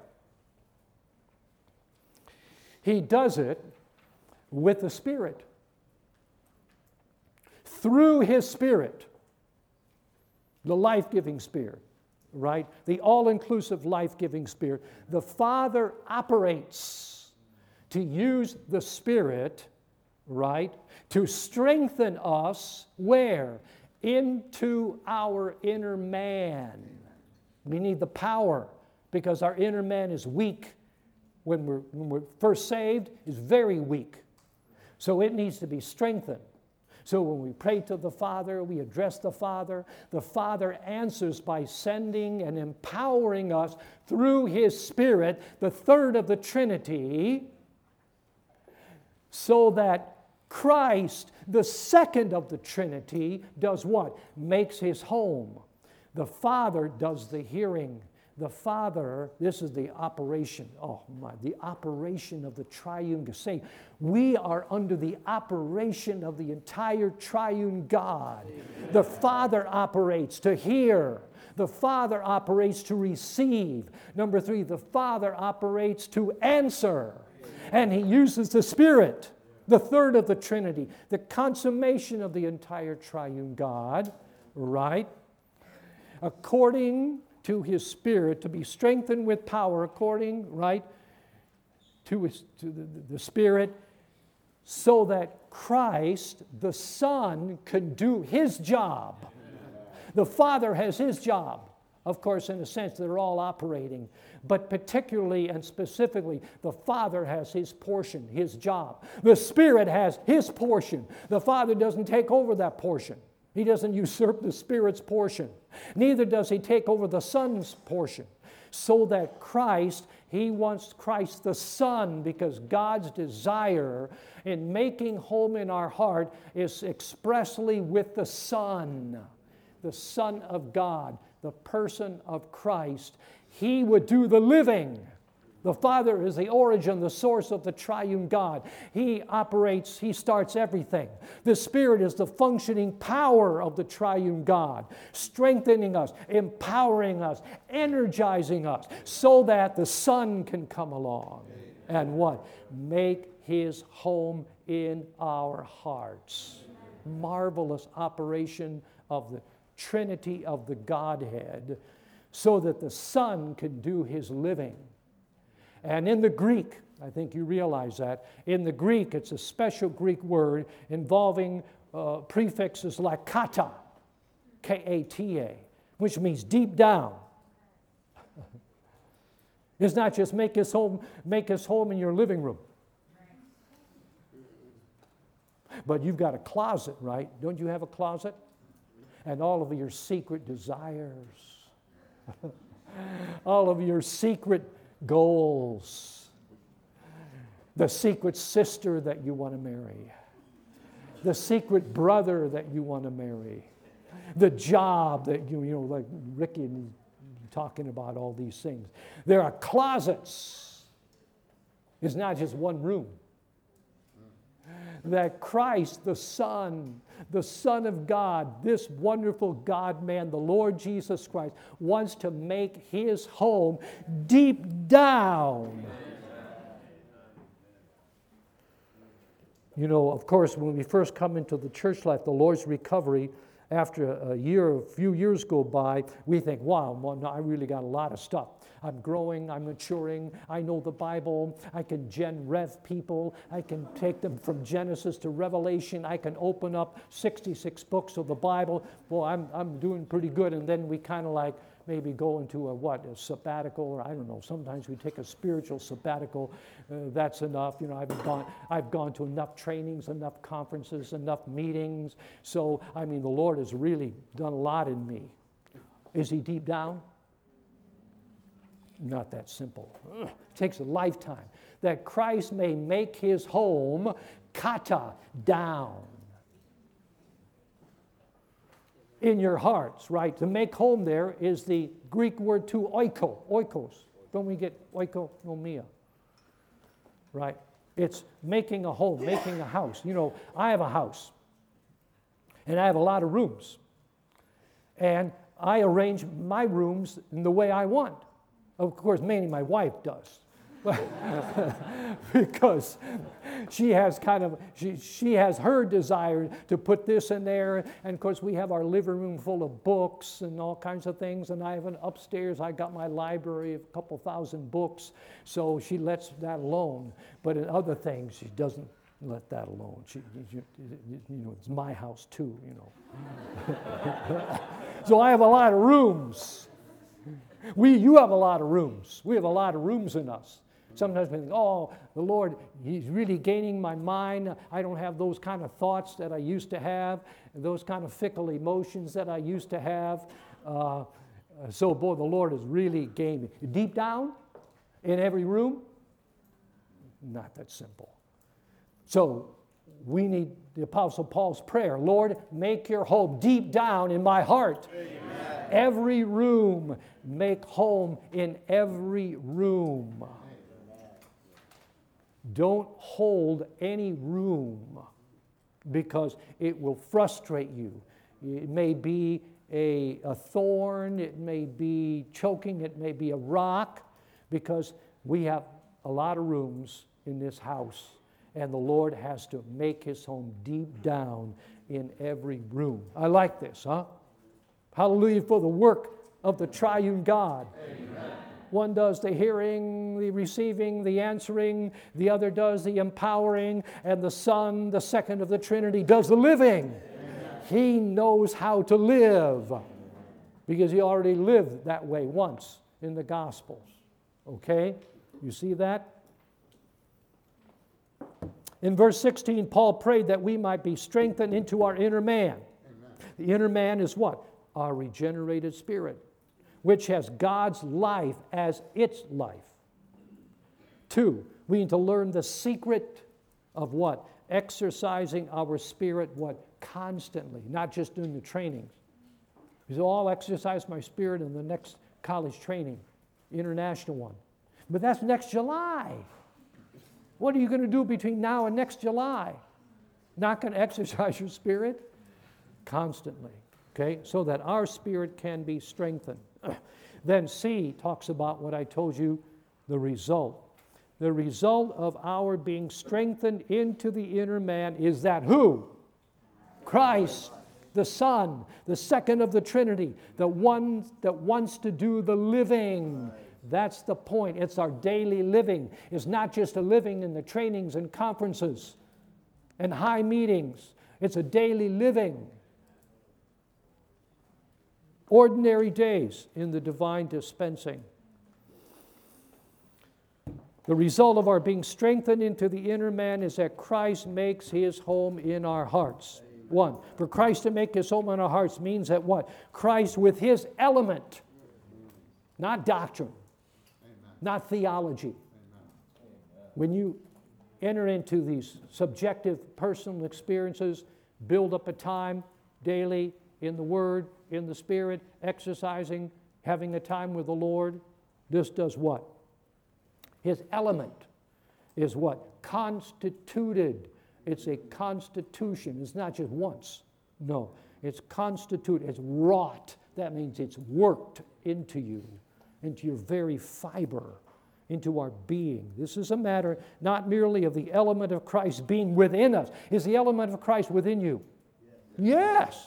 He does it with the Spirit. Through his Spirit. The life-giving Spirit. Right? The all-inclusive life-giving Spirit. The Father operates to use the Spirit right? To strengthen us, where? Into our inner man. We need the power because our inner man is weak. When we're first saved, is very weak. So it needs to be strengthened. So when we pray to the Father, we address the Father answers by sending and empowering us through His Spirit, the third of the Trinity, so that Christ, the second of the Trinity, does what? Makes His home. The Father does the hearing. The Father, this is the operation, the operation of the triune God. Say, we are under the operation of the entire triune God. Amen. The Father operates to hear. The Father operates to receive. Number 3, the Father operates to answer. And He uses the Spirit, the third of the Trinity, the consummation of the entire triune God, right? According to His Spirit, to be strengthened with power according, right, to the Spirit, so that Christ, the Son, can do His job. The Father has His job. Of course, in a sense, they're all operating. But particularly and specifically, the Father has His portion, His job. The Spirit has His portion. The Father doesn't take over that portion. He doesn't usurp the Spirit's portion. Neither does He take over the Son's portion. So that Christ, He wants Christ the Son, because God's desire in making home in our heart is expressly with the Son of God, the person of Christ. He would do the living. The Father is the origin, the source of the triune God. He operates, He starts everything. The Spirit is the functioning power of the triune God, strengthening us, empowering us, energizing us, so that the Son can come along and what? Make His home in our hearts. Marvelous operation of the Trinity of the Godhead, so that the Son can do His living. And in the Greek, I think you realize that, in the Greek it's a special Greek word involving prefixes like kata, K-A-T-A, which means deep down. It's not just make His home in your living room. But you've got a closet, right? Don't you have a closet? And all of your secret desires, all of your secret goals, the secret sister that you want to marry, the secret brother that you want to marry, the job that you know, like Ricky and talking about all these things. There are closets. It's not just one room. That Christ, the Son of God, this wonderful God-man, the Lord Jesus Christ, wants to make His home deep down. You know, of course, when we first come into the church life, the Lord's recovery, after a few years go by, we think, wow, well, no, I really got a lot of stuff. I'm growing, I'm maturing, I know the Bible, I can rev people, I can take them from Genesis to Revelation, I can open up 66 books of the Bible. Well, I'm doing pretty good. And then we kind of like maybe go into a sabbatical, or I don't know, sometimes we take a spiritual sabbatical. That's enough. You know, I've gone to enough trainings, enough conferences, enough meetings. So, I mean, the Lord has really done a lot in me. Is He deep down? Not that simple. It takes a lifetime. That Christ may make His home, kata, down. In your hearts, right? To make home there is the Greek word to oikos. Don't we get oikonomia? Right? It's making a home, making a house. You know, I have a house, and I have a lot of rooms. And I arrange my rooms in the way I want. Of course, mainly my wife does. Because she has she has her desire to put this in there. And of course, we have our living room full of books and all kinds of things. And I have upstairs, I got my library of a couple thousand books. So she lets that alone. But in other things, she doesn't let that alone. It's my house too, So I have a lot of rooms. You have a lot of rooms. We have a lot of rooms in us. Sometimes we think, oh, the Lord, He's really gaining my mind. I don't have those kind of thoughts that I used to have, those kind of fickle emotions that I used to have. So, boy, the Lord has really gained me. Deep down, in every room, not that simple. So, we need the Apostle Paul's prayer. Lord, make your home deep down in my heart. Amen. Every room, make home in every room. Amen. Don't hold any room because it will frustrate you. It may be a thorn, it may be choking, it may be a rock, because we have a lot of rooms in this house. And the Lord has to make His home deep down in every room. I like this, huh? Hallelujah for the work of the triune God. Amen. One does the hearing, the receiving, the answering. The other does the empowering. And the Son, the second of the Trinity, does the living. Amen. He knows how to live because He already lived that way once in the Gospels. Okay? You see that? In verse 16, Paul prayed that we might be strengthened into our inner man. Amen. The inner man is what? Our regenerated spirit, which has God's life as its life. 2, we need to learn the secret of what? Exercising our spirit, what? Constantly, not just doing the trainings. Because I'll exercise my spirit in the next college training, international one. But that's next July. What are you going to do between now and next July? Not going to exercise your spirit? Constantly, okay? So that our spirit can be strengthened. Then C talks about what I told you, the result. The result of our being strengthened into the inner man is that who? Christ, the Son, the second of the Trinity, the one that wants to do the living. That's the point. It's our daily living. It's not just a living in the trainings and conferences and high meetings. It's a daily living. Ordinary days in the divine dispensing. The result of our being strengthened into the inner man is that Christ makes His home in our hearts. 1, for Christ to make His home in our hearts means that what? Christ with His element, not doctrine. Not theology. When you enter into these subjective personal experiences, build up a time daily in the Word, in the Spirit, exercising, having a time with the Lord, this does what? His element is what? Constituted. It's a constitution. It's not just once. No. It's constituted. It's wrought. That means it's worked into you, into your very fiber, into our being. This is a matter not merely of the element of Christ being within us. Is the element of Christ within you? Yes.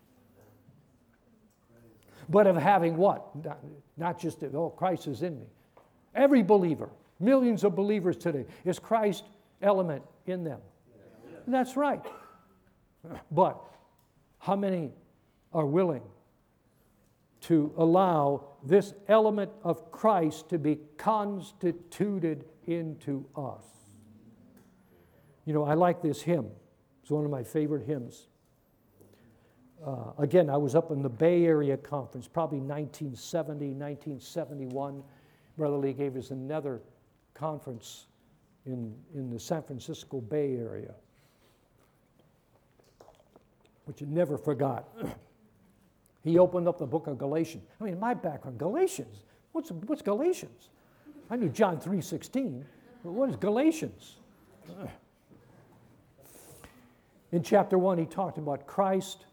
But of having what? Not just, oh, Christ is in me. Every believer, millions of believers today, is Christ's element in them. That's right. But how many are willing to allow this element of Christ to be constituted into us? You know, I like this hymn. It's one of my favorite hymns. Again, I was up in the Bay Area Conference, probably 1970, 1971. Brother Lee gave us another conference in the San Francisco Bay Area, which I never forgot. He opened up the book of Galatians. I mean, my background, Galatians. What's Galatians? I knew John 3:16, but what is Galatians? In chapter 1, he talked about Christ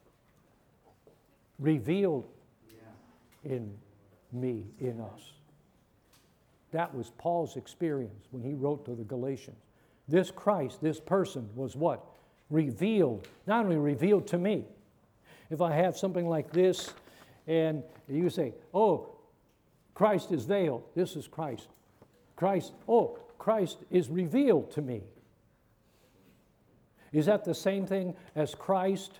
revealed in me, in us. That was Paul's experience when he wrote to the Galatians. This Christ, this person, was what? Revealed. Not only revealed to me. If I have something like this, and you say, oh, Christ is veiled. This is Christ. Christ is revealed to me. Is that the same thing as Christ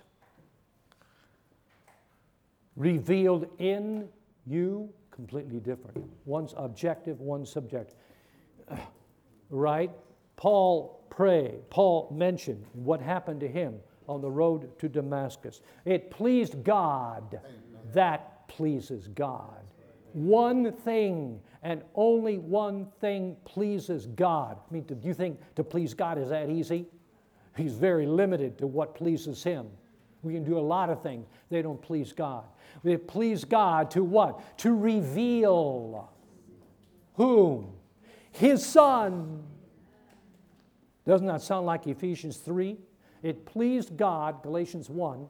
revealed in you? Completely different. One's objective, one's subjective. Right? Paul mentioned what happened to him on the road to Damascus. It pleased God. That pleases God. One thing and only one thing pleases God. I mean, do you think to please God is that easy? He's very limited to what pleases Him. We can do a lot of things. They don't please God. They please God to what? To reveal whom? His Son. Doesn't that sound like Ephesians 3? It pleased God, Galatians 1,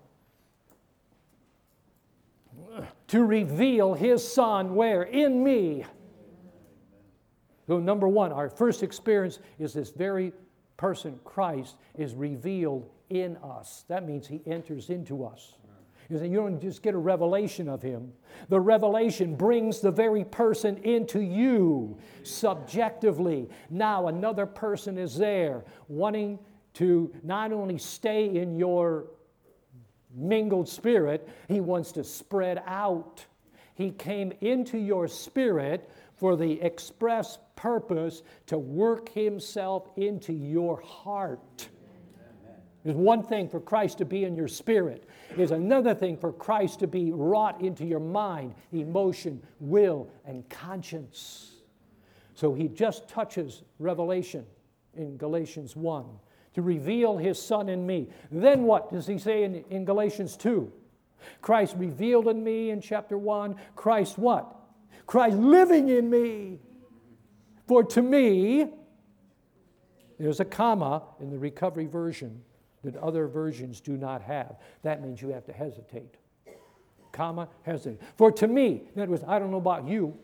to reveal His Son where? In me. So number one, our first experience is this very person, Christ, is revealed in us. That means He enters into us. You don't just get a revelation of Him. The revelation brings the very person into you subjectively. Now another person is there wanting to not only stay in your mingled spirit, He wants to spread out. He came into your spirit for the express purpose to work Himself into your heart. There's one thing for Christ to be in your spirit. There's another thing for Christ to be wrought into your mind, emotion, will, and conscience. So He just touches revelation in Galatians 1 to reveal His Son in me. Then what does He say in Galatians 2? Christ revealed in me in chapter 1. Christ what? Christ living in me. For to me, there's a comma in the recovery version that other versions do not have. That means you have to hesitate. Comma, hesitate. For to me, in other words, I don't know about you.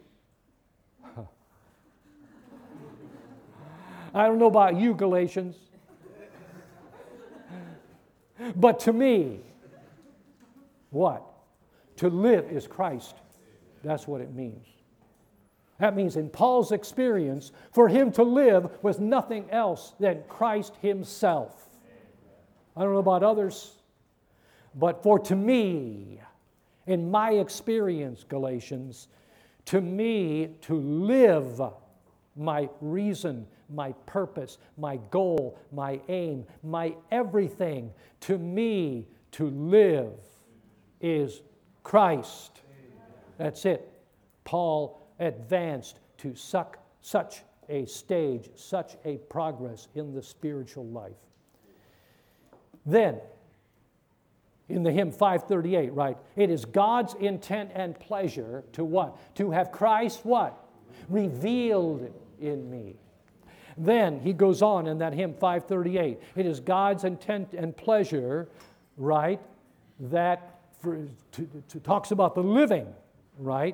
I don't know about you, Galatians. But to me, what? To live is Christ. That's what it means. That means in Paul's experience, for him to live was nothing else than Christ Himself. I don't know about others, but for to me, in my experience, Galatians, to me to live, my reason, my purpose, my goal, my aim, my everything, to me to live is Christ. That's it. Paul advanced to such a stage, such a progress in the spiritual life. Then, in the hymn 538, right, it is God's intent and pleasure to what? To have Christ what? Revealed in me. Then he goes on in that hymn 538. It is God's intent and pleasure, right, that talks about the living, right?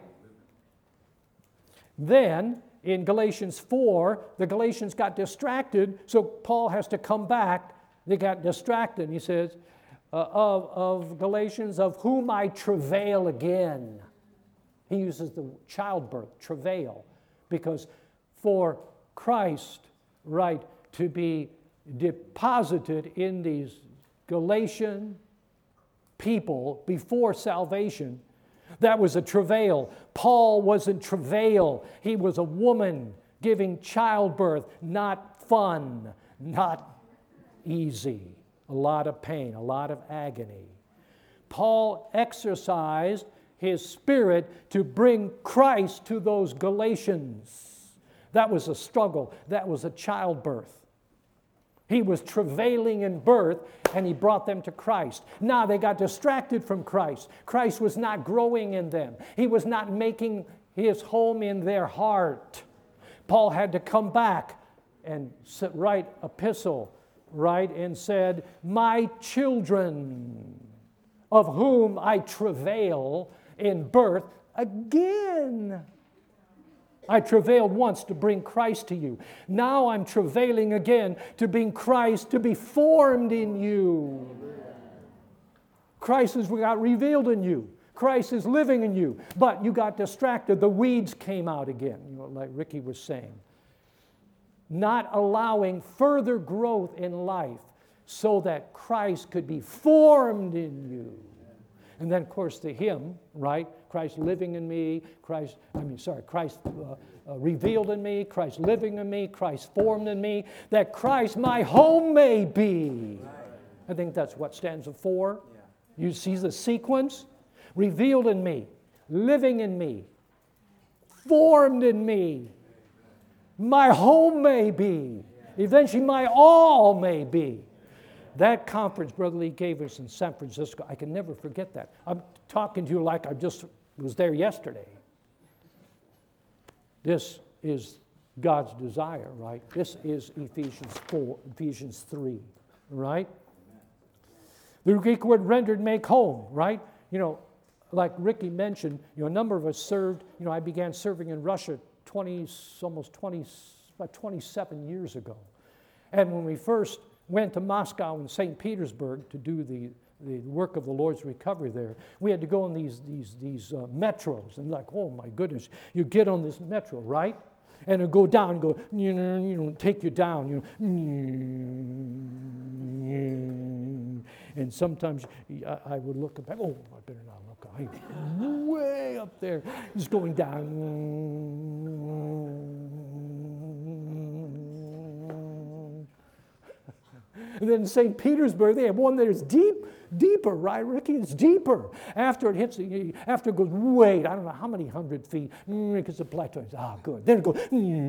Then in Galatians 4, the Galatians got distracted, so Paul has to come back. They got distracted. He says, of Galatians, of whom I travail again. He uses the childbirth, travail, because for Christ, right, to be deposited in these Galatian people before salvation, that was a travail. Paul was in travail. He was a woman giving childbirth, not fun, not easy. A lot of pain, a lot of agony. Paul exercised his spirit to bring Christ to those Galatians. That was a struggle. That was a childbirth. He was travailing in birth, and he brought them to Christ. Now they got distracted from Christ. Christ was not growing in them. He was not making His home in their heart. Paul had to come back and write epistle, right, and said, my children, of whom I travail in birth again. I travailed once to bring Christ to you. Now I'm travailing again to bring Christ to be formed in you. Christ has got revealed in you. Christ is living in you. But you got distracted. The weeds came out again, like Ricky was saying. Not allowing further growth in life. so that Christ could be formed in you. And then, of course, the hymn, right? Christ living in me, Christ revealed in me, Christ living in me, Christ formed in me, that Christ my home may be. I think that's what stanza 4. You see the sequence? Revealed in me, living in me, formed in me, my home may be, eventually my all may be. That conference Brother Lee gave us in San Francisco, I can never forget that. I'm talking to you like I just was there yesterday. This is God's desire, right? This is Ephesians 3, right? The Greek word rendered make home, right? You know, like Ricky mentioned, a number of us served, I began serving in Russia about 27 years ago. And when we first went to Moscow and St. Petersburg to do the work of the Lord's recovery there, we had to go on these metros. And like, oh my goodness, you get on this metro, right? And it'll go down, take you down, and sometimes I would look back, oh, I better not look. I'm way up there, just going down. And then in St. Petersburg, they have one that is deeper, right, Ricky? It's deeper. After it goes way, I don't know how many 100 feet, because the plateau is, good. Then it goes,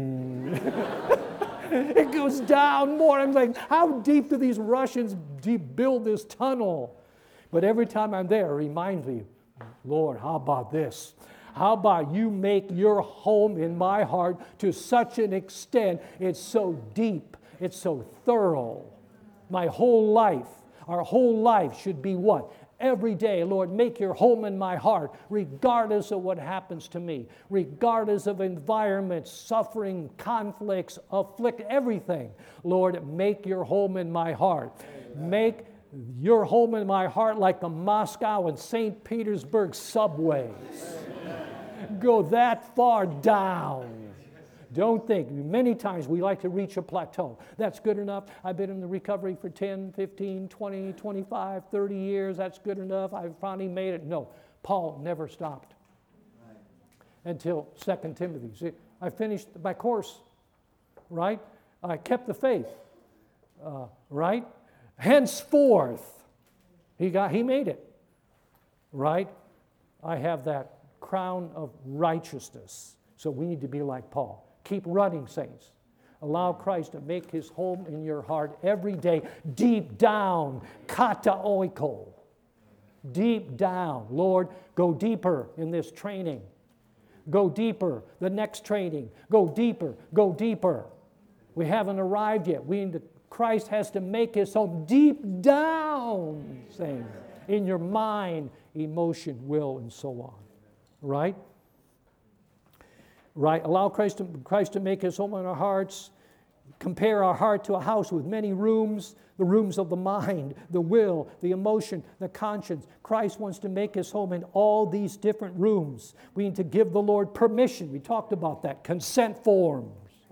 it goes down more. I'm like, how deep do these Russians build this tunnel? But every time I'm there, it reminds me, Lord, how about this? How about you make your home in my heart to such an extent, it's so deep, it's so thorough. My whole life, our whole life should be what? Every day, Lord, make your home in my heart, regardless of what happens to me, regardless of environments, suffering, conflicts, everything. Lord, make your home in my heart. Make your home in my heart like the Moscow and St. Petersburg subways. Go that far down. Don't think. Many times we like to reach a plateau. That's good enough. I've been in the recovery for 10, 15, 20, 25, 30 years. That's good enough. I've finally made it. No, Paul never stopped until 2 Timothy. See, I finished my course, right? I kept the faith, right? Henceforth, he made it, right? I have that crown of righteousness. So we need to be like Paul. Keep running, saints. Allow Christ to make his home in your heart every day, deep down, kata oiko. Deep down. Lord, go deeper in this training. Go deeper. The next training. Go deeper. Go deeper. We haven't arrived yet. Christ has to make his home deep down, saints, in your mind, emotion, will, and so on. Right? Right? Allow Christ to make his home in our hearts. Compare our heart to a house with many rooms, the rooms of the mind, the will, the emotion, the conscience. Christ wants to make his home in all these different rooms. We need to give the Lord permission. We talked about that. Consent forms.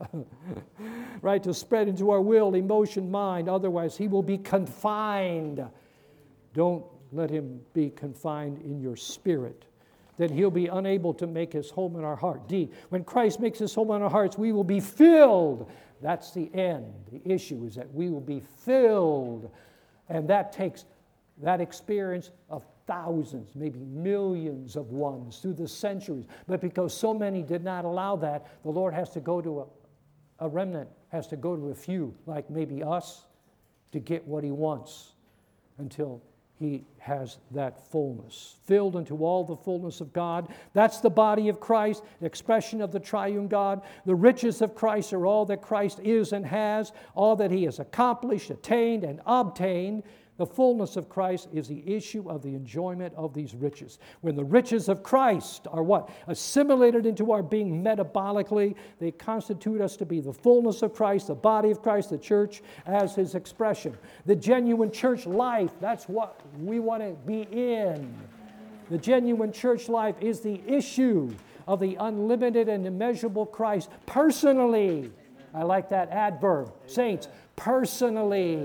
Right? To spread into our will, emotion, mind. Otherwise, he will be confined. Don't let him be confined in your spirit. Then he'll be unable to make his home in our heart. D, when Christ makes his home in our hearts, we will be filled. That's the end. The issue is that we will be filled. And that takes that experience of thousands, maybe millions of ones through the centuries. But because so many did not allow that, the Lord has to go to a remnant, has to go to a few, like maybe us, to get what he wants until he has that fullness, filled into all the fullness of God. That's the body of Christ, the expression of the triune God. The riches of Christ are all that Christ is and has, all that he has accomplished, attained, and obtained. The fullness of Christ is the issue of the enjoyment of these riches. When the riches of Christ are what? Assimilated into our being metabolically, they constitute us to be the fullness of Christ, the body of Christ, the church as his expression. The genuine church life, that's what we want to be in. The genuine church life is the issue of the unlimited and immeasurable Christ personally. I like that adverb. Saints, personally.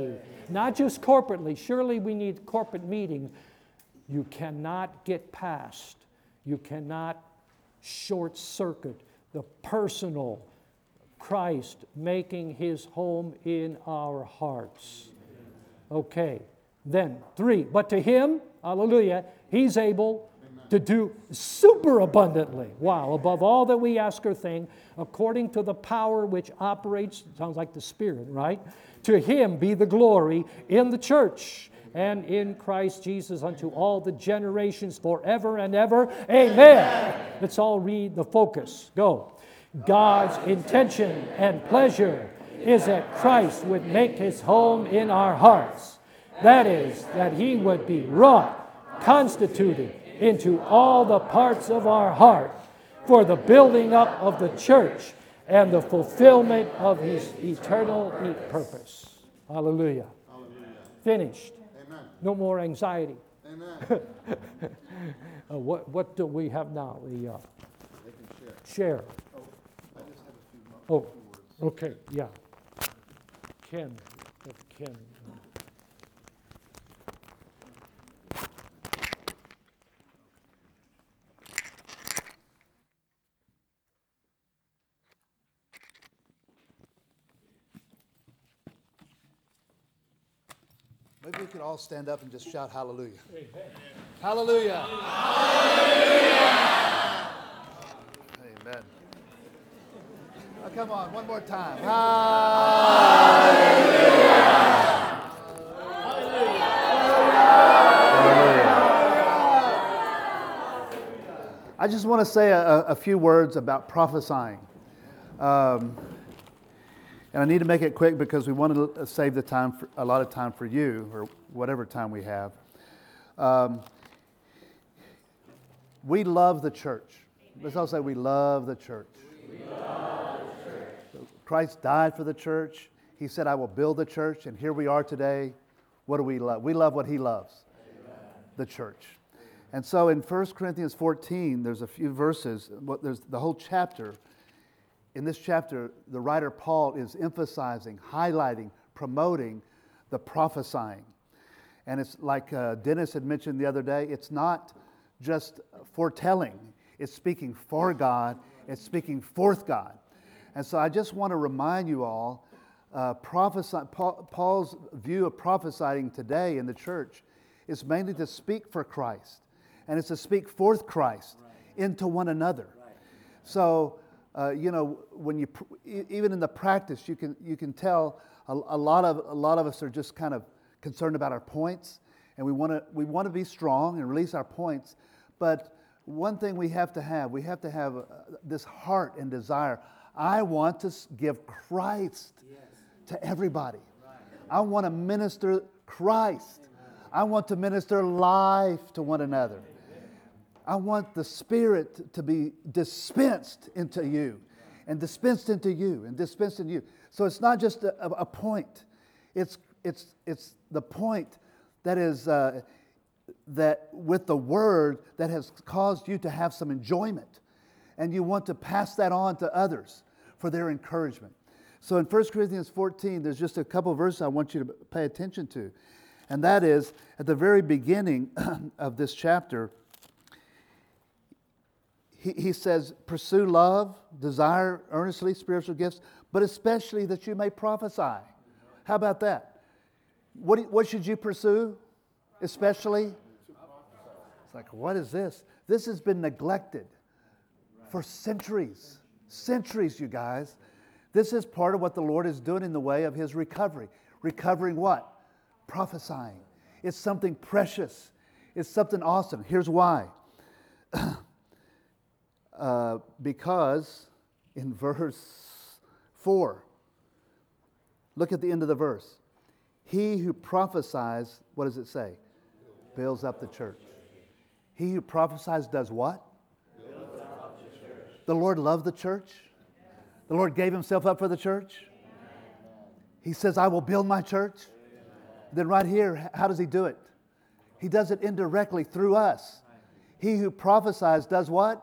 Not just corporately. Surely we need corporate meetings. You cannot get past, you cannot short circuit the personal Christ making his home in our hearts. Okay, then 3. But to him, hallelujah, he's able to do super abundantly. Wow, above all that we ask or think, according to the power which operates, sounds like the Spirit, right? To him be the glory in the church and in Christ Jesus unto all the generations forever and ever. Amen. Let's all read the focus. Go. God's intention and pleasure is that Christ would make his home in our hearts. That is, that he would be wrought, constituted into all the parts of our heart for the building up of the church and the fulfillment of his eternal purpose. Hallelujah. Hallelujah. Finished. Amen. No more anxiety. Amen. What do we have now? The They can share. share. Oh, I just have a few Oh, words. okay, yeah. Ken. Maybe we could all stand up and just shout hallelujah. Amen. Hallelujah. Amen. Oh, come on, one more time. I just want to say a few words about prophesying. And I need to make it quick because we want to save the time, a lot of time for you, or whatever time we have. We love the church. Let's all say we love the church. We love the church. Christ died for the church. He said, I will build the church. And here we are today. What do we love? We love what he loves. Amen. The church. And so in 1 Corinthians 14, there's a few verses. There's the whole chapter. In this chapter, the writer Paul is emphasizing, highlighting, promoting the prophesying. And it's like Dennis had mentioned the other day, it's not just foretelling. It's speaking for God. It's speaking forth God. And so I just want to remind you all, Paul's view of prophesying today in the church is mainly to speak for Christ. And it's to speak forth Christ into one another. So, when even in the practice, you can tell a lot of us are just kind of concerned about our points, and we want to be strong and release our points. But one thing we have to have this heart and desire. I want to give Christ to everybody. I want to minister Christ. I want to minister life to one another. I want the Spirit to be dispensed into you, and dispensed into you, and dispensed in you. So it's not just a point. It's the point that is that with the Word that has caused you to have some enjoyment, and you want to pass that on to others for their encouragement. So in 1 Corinthians 14, there's just a couple of verses I want you to pay attention to, and that is at the very beginning of this chapter. He says, pursue love, desire earnestly spiritual gifts, but especially that you may prophesy. How about that? What should you pursue? Especially? It's like, what is this? This has been neglected for centuries. Centuries, you guys. This is part of what the Lord is doing in the way of his recovery. Recovering what? Prophesying. It's something precious. It's something awesome. Here's why. Because in verse 4, look at the end of the verse. He who prophesies, what does it say? Builds up the church. He who prophesies does what? Builds up the church. The Lord loved the church. The Lord gave himself up for the church. He says, I will build my church. Then right here, how does he do it? He does it indirectly through us. He who prophesies does what?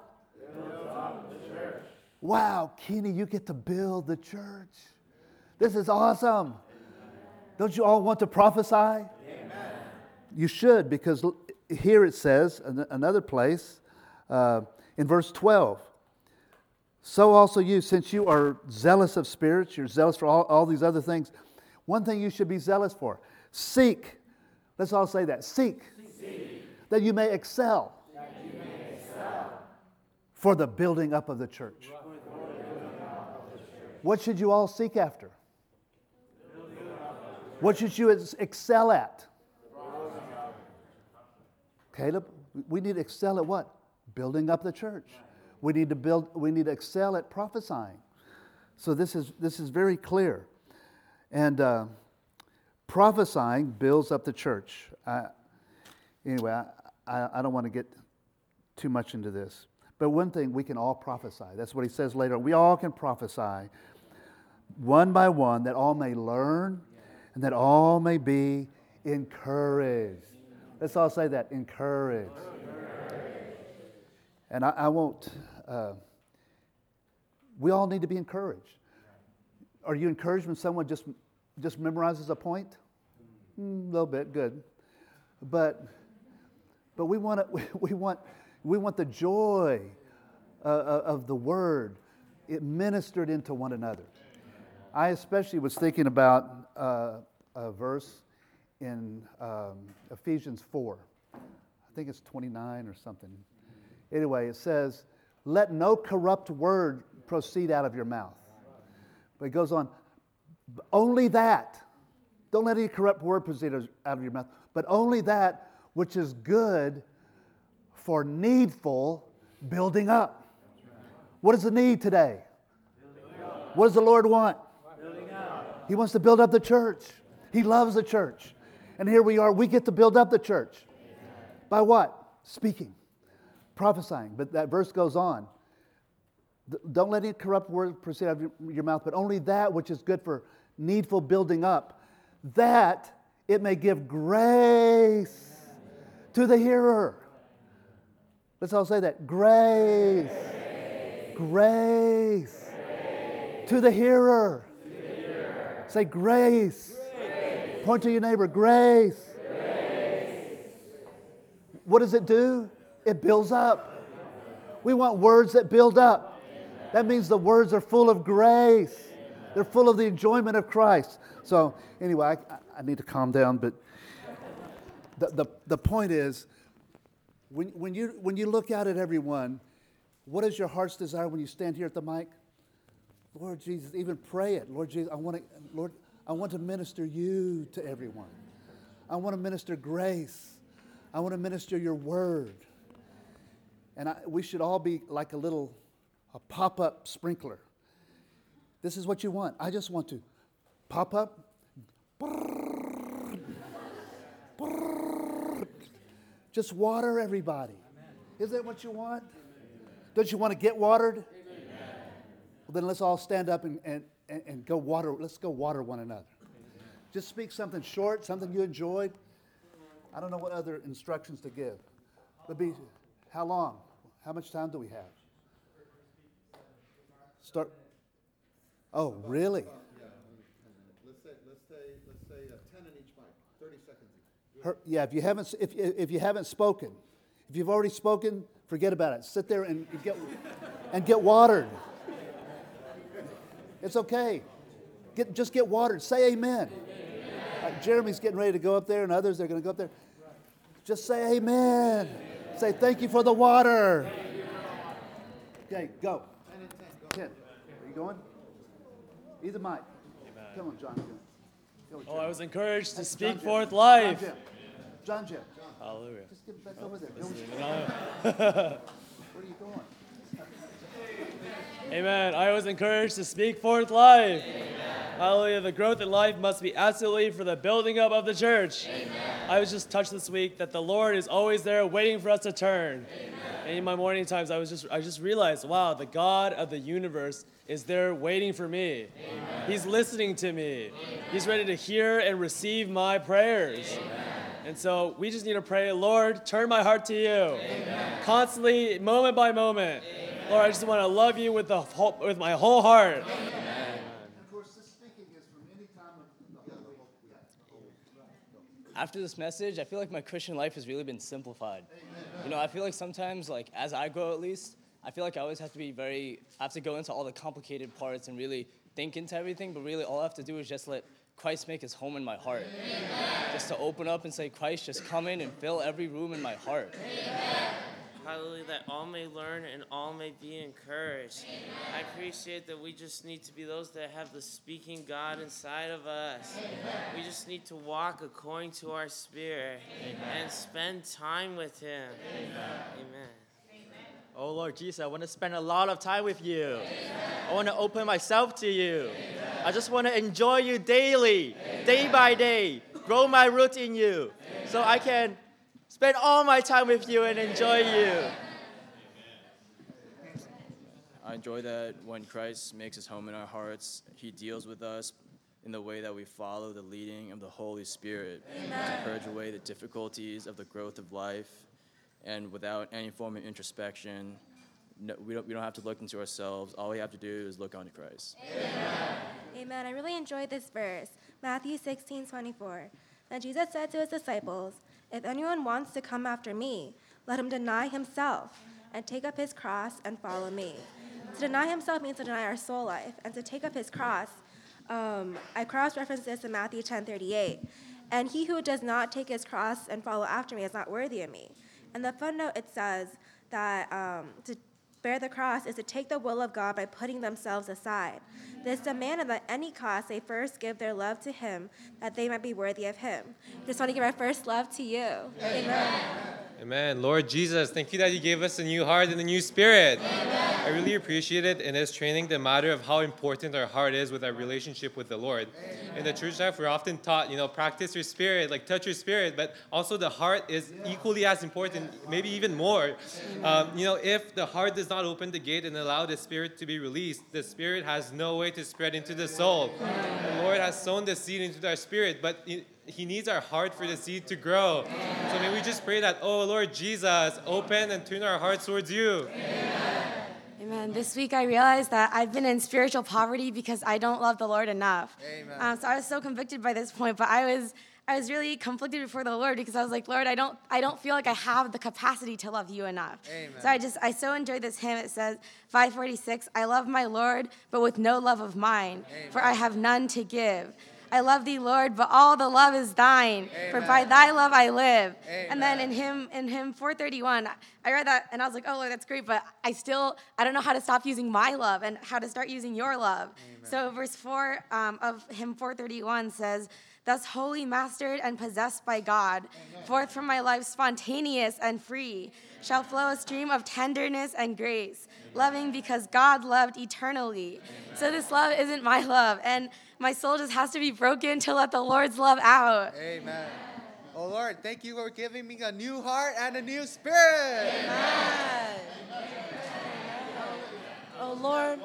Wow, Keeney, you get to build the church. This is awesome. Don't you all want to prophesy? Amen. You should, because here it says, another place, in verse 12, so also you, since you are zealous of spirits, you're zealous for all these other things, one thing you should be zealous for, seek. Let's all say that. Seek. That you may excel. For the building up of the church. What should you all seek after? What should you excel at? Caleb, we need to excel at what? Building up the church. We need to excel at prophesying. So this is very clear. And prophesying builds up the church. Anyway, I don't want to get too much into this. But one thing, we can all prophesy. That's what he says later. We all can prophesy one by one, that all may learn and that all may be encouraged. Let's all say that, encouraged. And I won't, we all need to be encouraged. Are you encouraged when someone just memorizes a point? A little bit, good. But we want the joy of the word, it ministered into one another. I especially was thinking about a verse in Ephesians 4. I think it's 29 or something. Anyway, it says, let no corrupt word proceed out of your mouth. But it goes on, only that. Don't let any corrupt word proceed out of your mouth, but only that which is good for needful building up. What is the need today? What does the Lord want? He wants to build up the church. He loves the church. And here we are, we get to build up the church. By what? Speaking, prophesying. But that verse goes on. Don't let any corrupt word proceed out of your mouth, but only that which is good for needful building up, that it may give grace to the hearer. Let's all say that. Grace. Grace. To the hearer. Say grace. Point to your neighbor. Grace. What does it do? It builds up. We want words that build up. That means the words are full of grace. They're full of the enjoyment of Christ. So anyway, I need to calm down, but the point is, when you look out at everyone, what is your heart's desire when you stand here at the mic? Lord Jesus, even pray it. Lord Jesus, I want to minister you to everyone. I want to minister grace. I want to minister your word. And we should all be like a pop-up sprinkler. This is what you want. I just want to pop up. Just water everybody. Is that what you want? Don't you want to get watered? Well, then let's all stand up and go water. Let's go water one another. Just speak something short, something you enjoyed. I don't know what other instructions to give. How long? How much time do we have? Start. Oh, really? Let's say 10 in each mic, 30 seconds. Yeah, if you haven't spoken, if you've already spoken, forget about it. Sit there and get watered. It's okay. Just get watered. Say amen. Jeremy's getting ready to go up there, and others are going to go up there. Just say amen. Say thank you for the water. Okay, go. 10 and 10. Go. 10. Are you going? Either mic. Come on, John. Go, I was encouraged to speak Jim. forth life. John Jim. Hallelujah. Just get back over there. Amen. Where are you going? Amen. I was encouraged to speak forth life. Amen. Hallelujah. The growth in life must be absolutely for the building up of the church. Amen. I was just touched this week that the Lord is always there waiting for us to turn. Amen. And in my morning times, I just realized, wow, the God of the universe is there waiting for me. Amen. He's listening to me. Amen. He's ready to hear and receive my prayers. Amen. And so we just need to pray, Lord, turn my heart to you. Amen. Constantly, moment by moment. Amen. Lord, I just want to love you with my whole heart. And of course, this speaking is from any time of the whole week. after this message, I feel like my Christian life has really been simplified. You know, I feel like sometimes, like as I grow at least, I feel like I always have to go into all the complicated parts and really think into everything, but really all I have to do is just let Christ make his home in my heart. Just to open up and say, Christ, just come in and fill every room in my heart. Hallelujah, that all may learn and all may be encouraged. I appreciate that we just need to be those that have the speaking God inside of us. We just need to walk according to our spirit and spend time with him. Amen. Oh Lord Jesus, I want to spend a lot of time with you. I want to open myself to you. I just want to enjoy you daily, day by day, grow my roots in you so I can spend all my time with you and enjoy you. I enjoy that when Christ makes his home in our hearts, he deals with us in the way that we follow the leading of the Holy Spirit to purge away the difficulties of the growth of life. And without any form of introspection, we don't have to look into ourselves. All we have to do is look onto Christ. Amen. I really enjoyed this verse, Matthew 16:24. Then Jesus said to his disciples, "If anyone wants to come after me, let him deny himself and take up his cross and follow me." To deny himself means to deny our soul life, and to take up his cross, I cross-reference this in Matthew 10:38. "And he who does not take his cross and follow after me is not worthy of me." In the footnote, it says that to bear the cross is to take the will of God by putting themselves aside. This demanded that at any cost they first give their love to him, that they might be worthy of him. Just want to give our first love to you. Amen. Amen. Lord Jesus, thank you that you gave us a new heart and a new spirit. Amen. I really appreciate it in this training, the matter of how important our heart is with our relationship with the Lord. In the church life, we're often taught, practice your spirit, like touch your spirit, but also the heart is equally as important, maybe even more. If the heart does not open the gate and allow the spirit to be released, the spirit has no way to spread into the soul. The Lord has sown the seed into our spirit, but he needs our heart for the seed to grow. So may we just pray that, oh Lord Jesus, open and turn our hearts towards you. Amen. This week I realized that I've been in spiritual poverty because I don't love the Lord enough. Amen. So I was so convicted by this point, but I was really conflicted before the Lord because I was like, Lord, I don't feel like I have the capacity to love you enough. Amen. So I so enjoyed this hymn. It says, 546, "I love my Lord, but with no love of mine, for I have none to give. I love thee, Lord, but all the love is thine. Amen. For by thy love I live." Amen. And then in hymn 431, I read that and I was like, oh, Lord, that's great, but I don't know how to stop using my love and how to start using your love. Amen. So verse 4 of hymn 431 says, "Thus wholly mastered and possessed by God, forth from my life spontaneous and free, shall flow a stream of tenderness and grace, loving because God loved eternally." So this love isn't my love, and my soul just has to be broken to let the Lord's love out. Amen. Oh Lord, thank you for giving me a new heart and a new spirit. Amen. Oh Lord.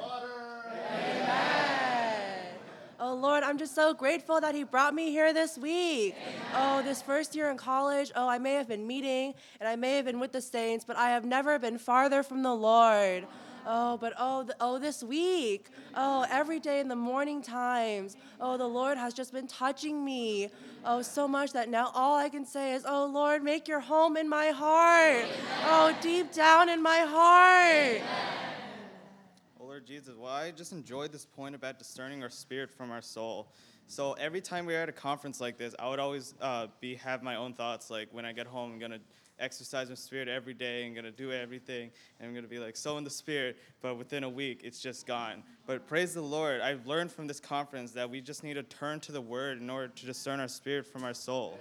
Amen. Oh Lord, I'm just so grateful that he brought me here this week. Oh, this first year in college, I may have been meeting and I may have been with the saints, but I have never been farther from the Lord. This week, every day in the morning times, the Lord has just been touching me, so much that now all I can say is, oh, Lord, make your home in my heart, deep down in my heart. Oh, Lord Jesus, well, I just enjoyed this point about discerning our spirit from our soul. So every time we're at a conference like this, I would always have my own thoughts, like when I get home, I'm going to exercise my spirit every day and going to do everything, and I'm going to be like so in the spirit, but within a week it's just gone. But praise the Lord, I've learned from this conference that we just need to turn to the word in order to discern our spirit from our soul.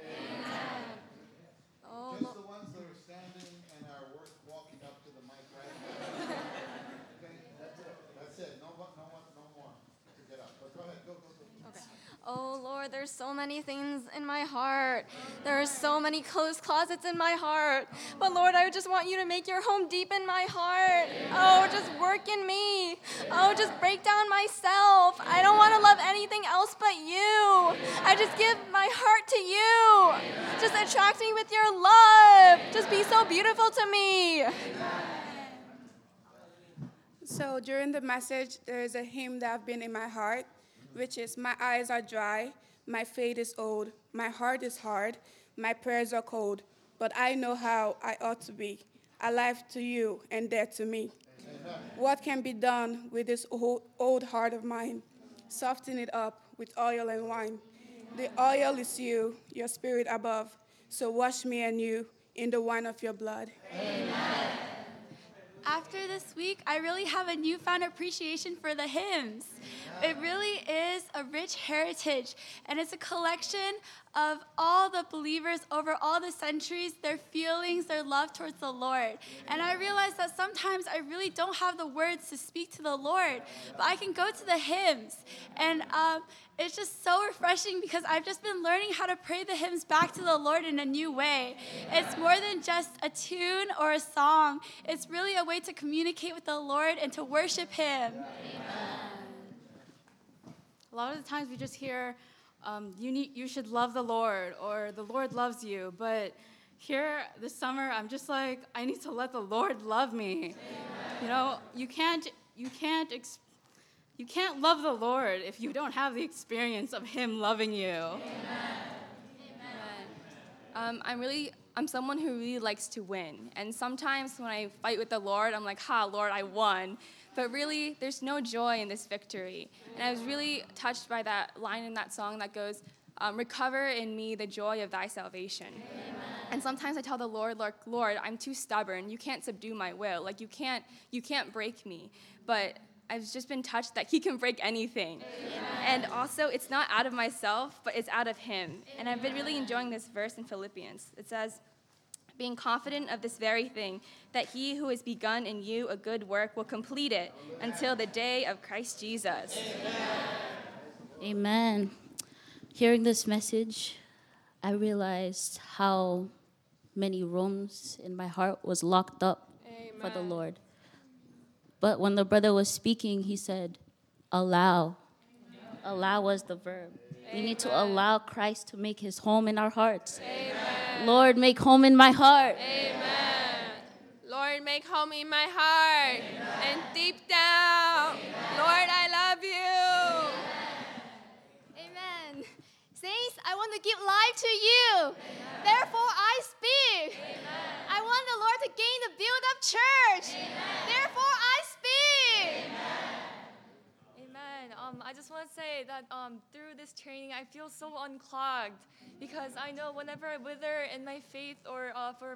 Just the ones that are standing and are worth walking up to the mic right now. Okay, that's it. No more to get up. But go ahead, go. Okay. Oh Lord, there's so many things in my heart. There are so many closed closets in my heart. But Lord, I just want you to make your home deep in my heart. Oh, just work in me. Oh, just break down myself. I don't want to love anything else but you. I just give my heart to you. Just attract me with your love. Just be so beautiful to me. So during the message, there is a hymn that have been in my heart, which is, "My eyes are dry, my faith is old, my heart is hard, My prayers are cold, but I know how I ought to be, alive to you and dead to me. What can be done with this old heart of mine? Soften it up with oil and wine. The oil is you, your spirit above. So wash me anew in the wine of your blood. After this week, I really have a newfound appreciation for the hymns. It really is a rich heritage, and it's a collection of all the believers over all the centuries, their feelings, their love towards the Lord. And I realize that sometimes I really don't have the words to speak to the Lord, but I can go to the hymns. And it's just so refreshing because I've just been learning how to pray the hymns back to the Lord in a new way. It's more than just a tune or a song. It's really a way to communicate with the Lord and to worship Him. A lot of the times we just hear, you should love the Lord, or the Lord loves you. But here this summer, I'm just like, I need to let the Lord love me. You know, you can't love the Lord if you don't have the experience of Him loving you. I'm someone who really likes to win. And sometimes when I fight with the Lord, I'm like, Lord, I won. But really, there's no joy in this victory. And I was really touched by that line in that song that goes, recover in me the joy of thy salvation. Amen. And sometimes I tell the Lord, Lord, I'm too stubborn. You can't subdue my will. Like, you can't break me. But I've just been touched that He can break anything. Amen. And also, it's not out of myself, but it's out of Him. Amen. And I've been really enjoying this verse in Philippians. It says, being confident of this very thing, that He who has begun in you a good work will complete it until the day of Christ Jesus. Amen. Hearing this message, I realized how many rooms in my heart was locked up for the Lord. But when the brother was speaking, he said, allow. Allow was the verb. We need to allow Christ to make His home in our hearts. Amen. Lord, make home in my heart. Amen. Lord, make home in my heart. Amen. And deep down, Lord, I love you. Amen. Saints, I want to give life to you. Therefore, I speak. I want the Lord to gain the build up church. Therefore, I speak. Amen. I just want to say that through this training, I feel so unclogged because I know whenever I wither in my faith or for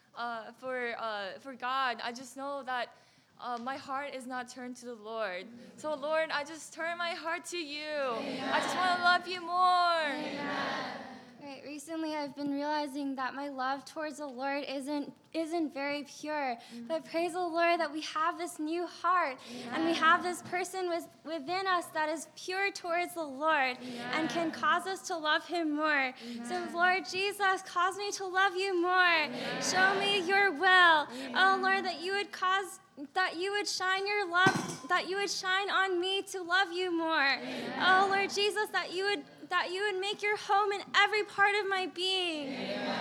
God, I just know that my heart is not turned to the Lord. So Lord, I just turn my heart to you. Amen. I just want to love you more. Right, recently I've been realizing that my love towards the Lord isn't very pure. But praise the Lord that we have this new heart and we have this person within us that is pure towards the Lord and can cause us to love Him more. So Lord Jesus, cause me to love you more. Show me your will. Oh Lord, that you would shine your love, that you would shine on me to love you more. Oh Lord Jesus, that you would make your home in every part of my being.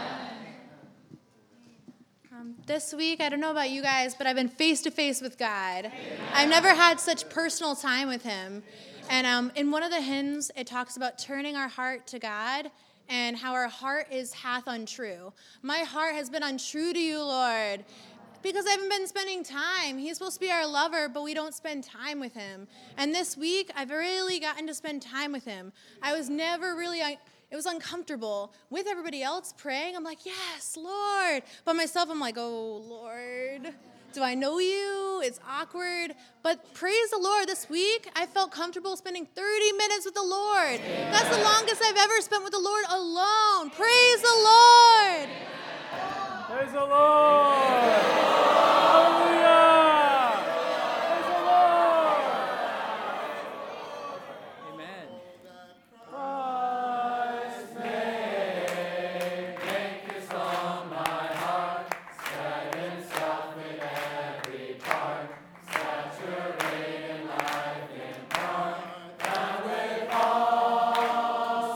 This week, I don't know about you guys, but I've been face to face with God. I've never had such personal time with Him. And in one of the hymns, it talks about turning our heart to God and how our heart hath untrue. My heart has been untrue to you, Lord, because I haven't been spending time. He's supposed to be our lover, but we don't spend time with Him. And this week, I've really gotten to spend time with Him. I was never really, it was uncomfortable. With everybody else praying, I'm like, yes, Lord. But myself, I'm like, oh, Lord, do I know you? It's awkward. But praise the Lord, this week, I felt comfortable spending 30 minutes with the Lord. That's the longest I've ever spent with the Lord alone. Praise the Lord. Praise the Lord. Hallelujah. Praise the Lord. Amen. Christ make His on my heart, spread Himself in every part, saturating life in part, that with all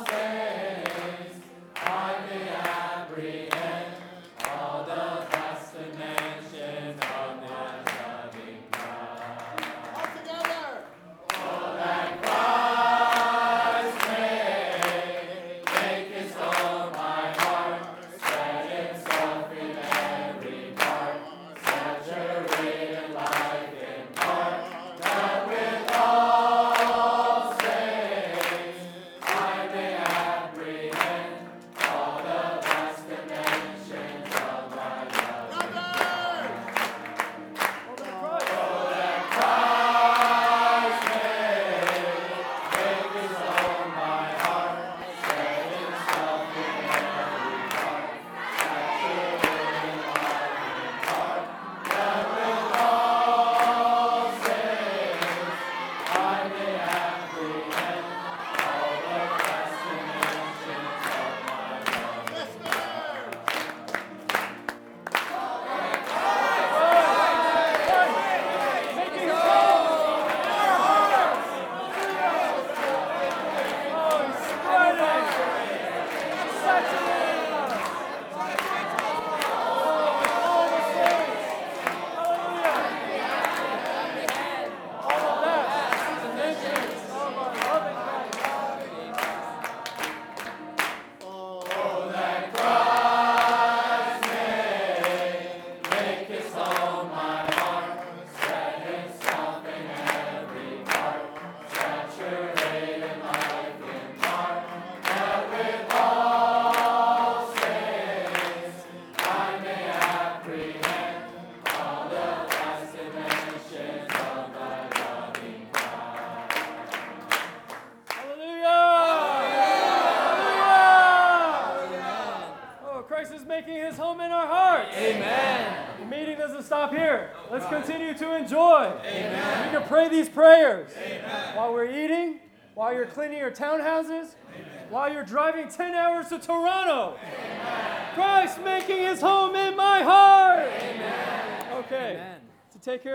saints I may apprehend all the vast and stop here. Let's continue to enjoy. Amen. You can pray these prayers while we're eating, while you're cleaning your townhouses, while you're driving 10 hours to Toronto. Christ making his home in my heart. Okay. To take care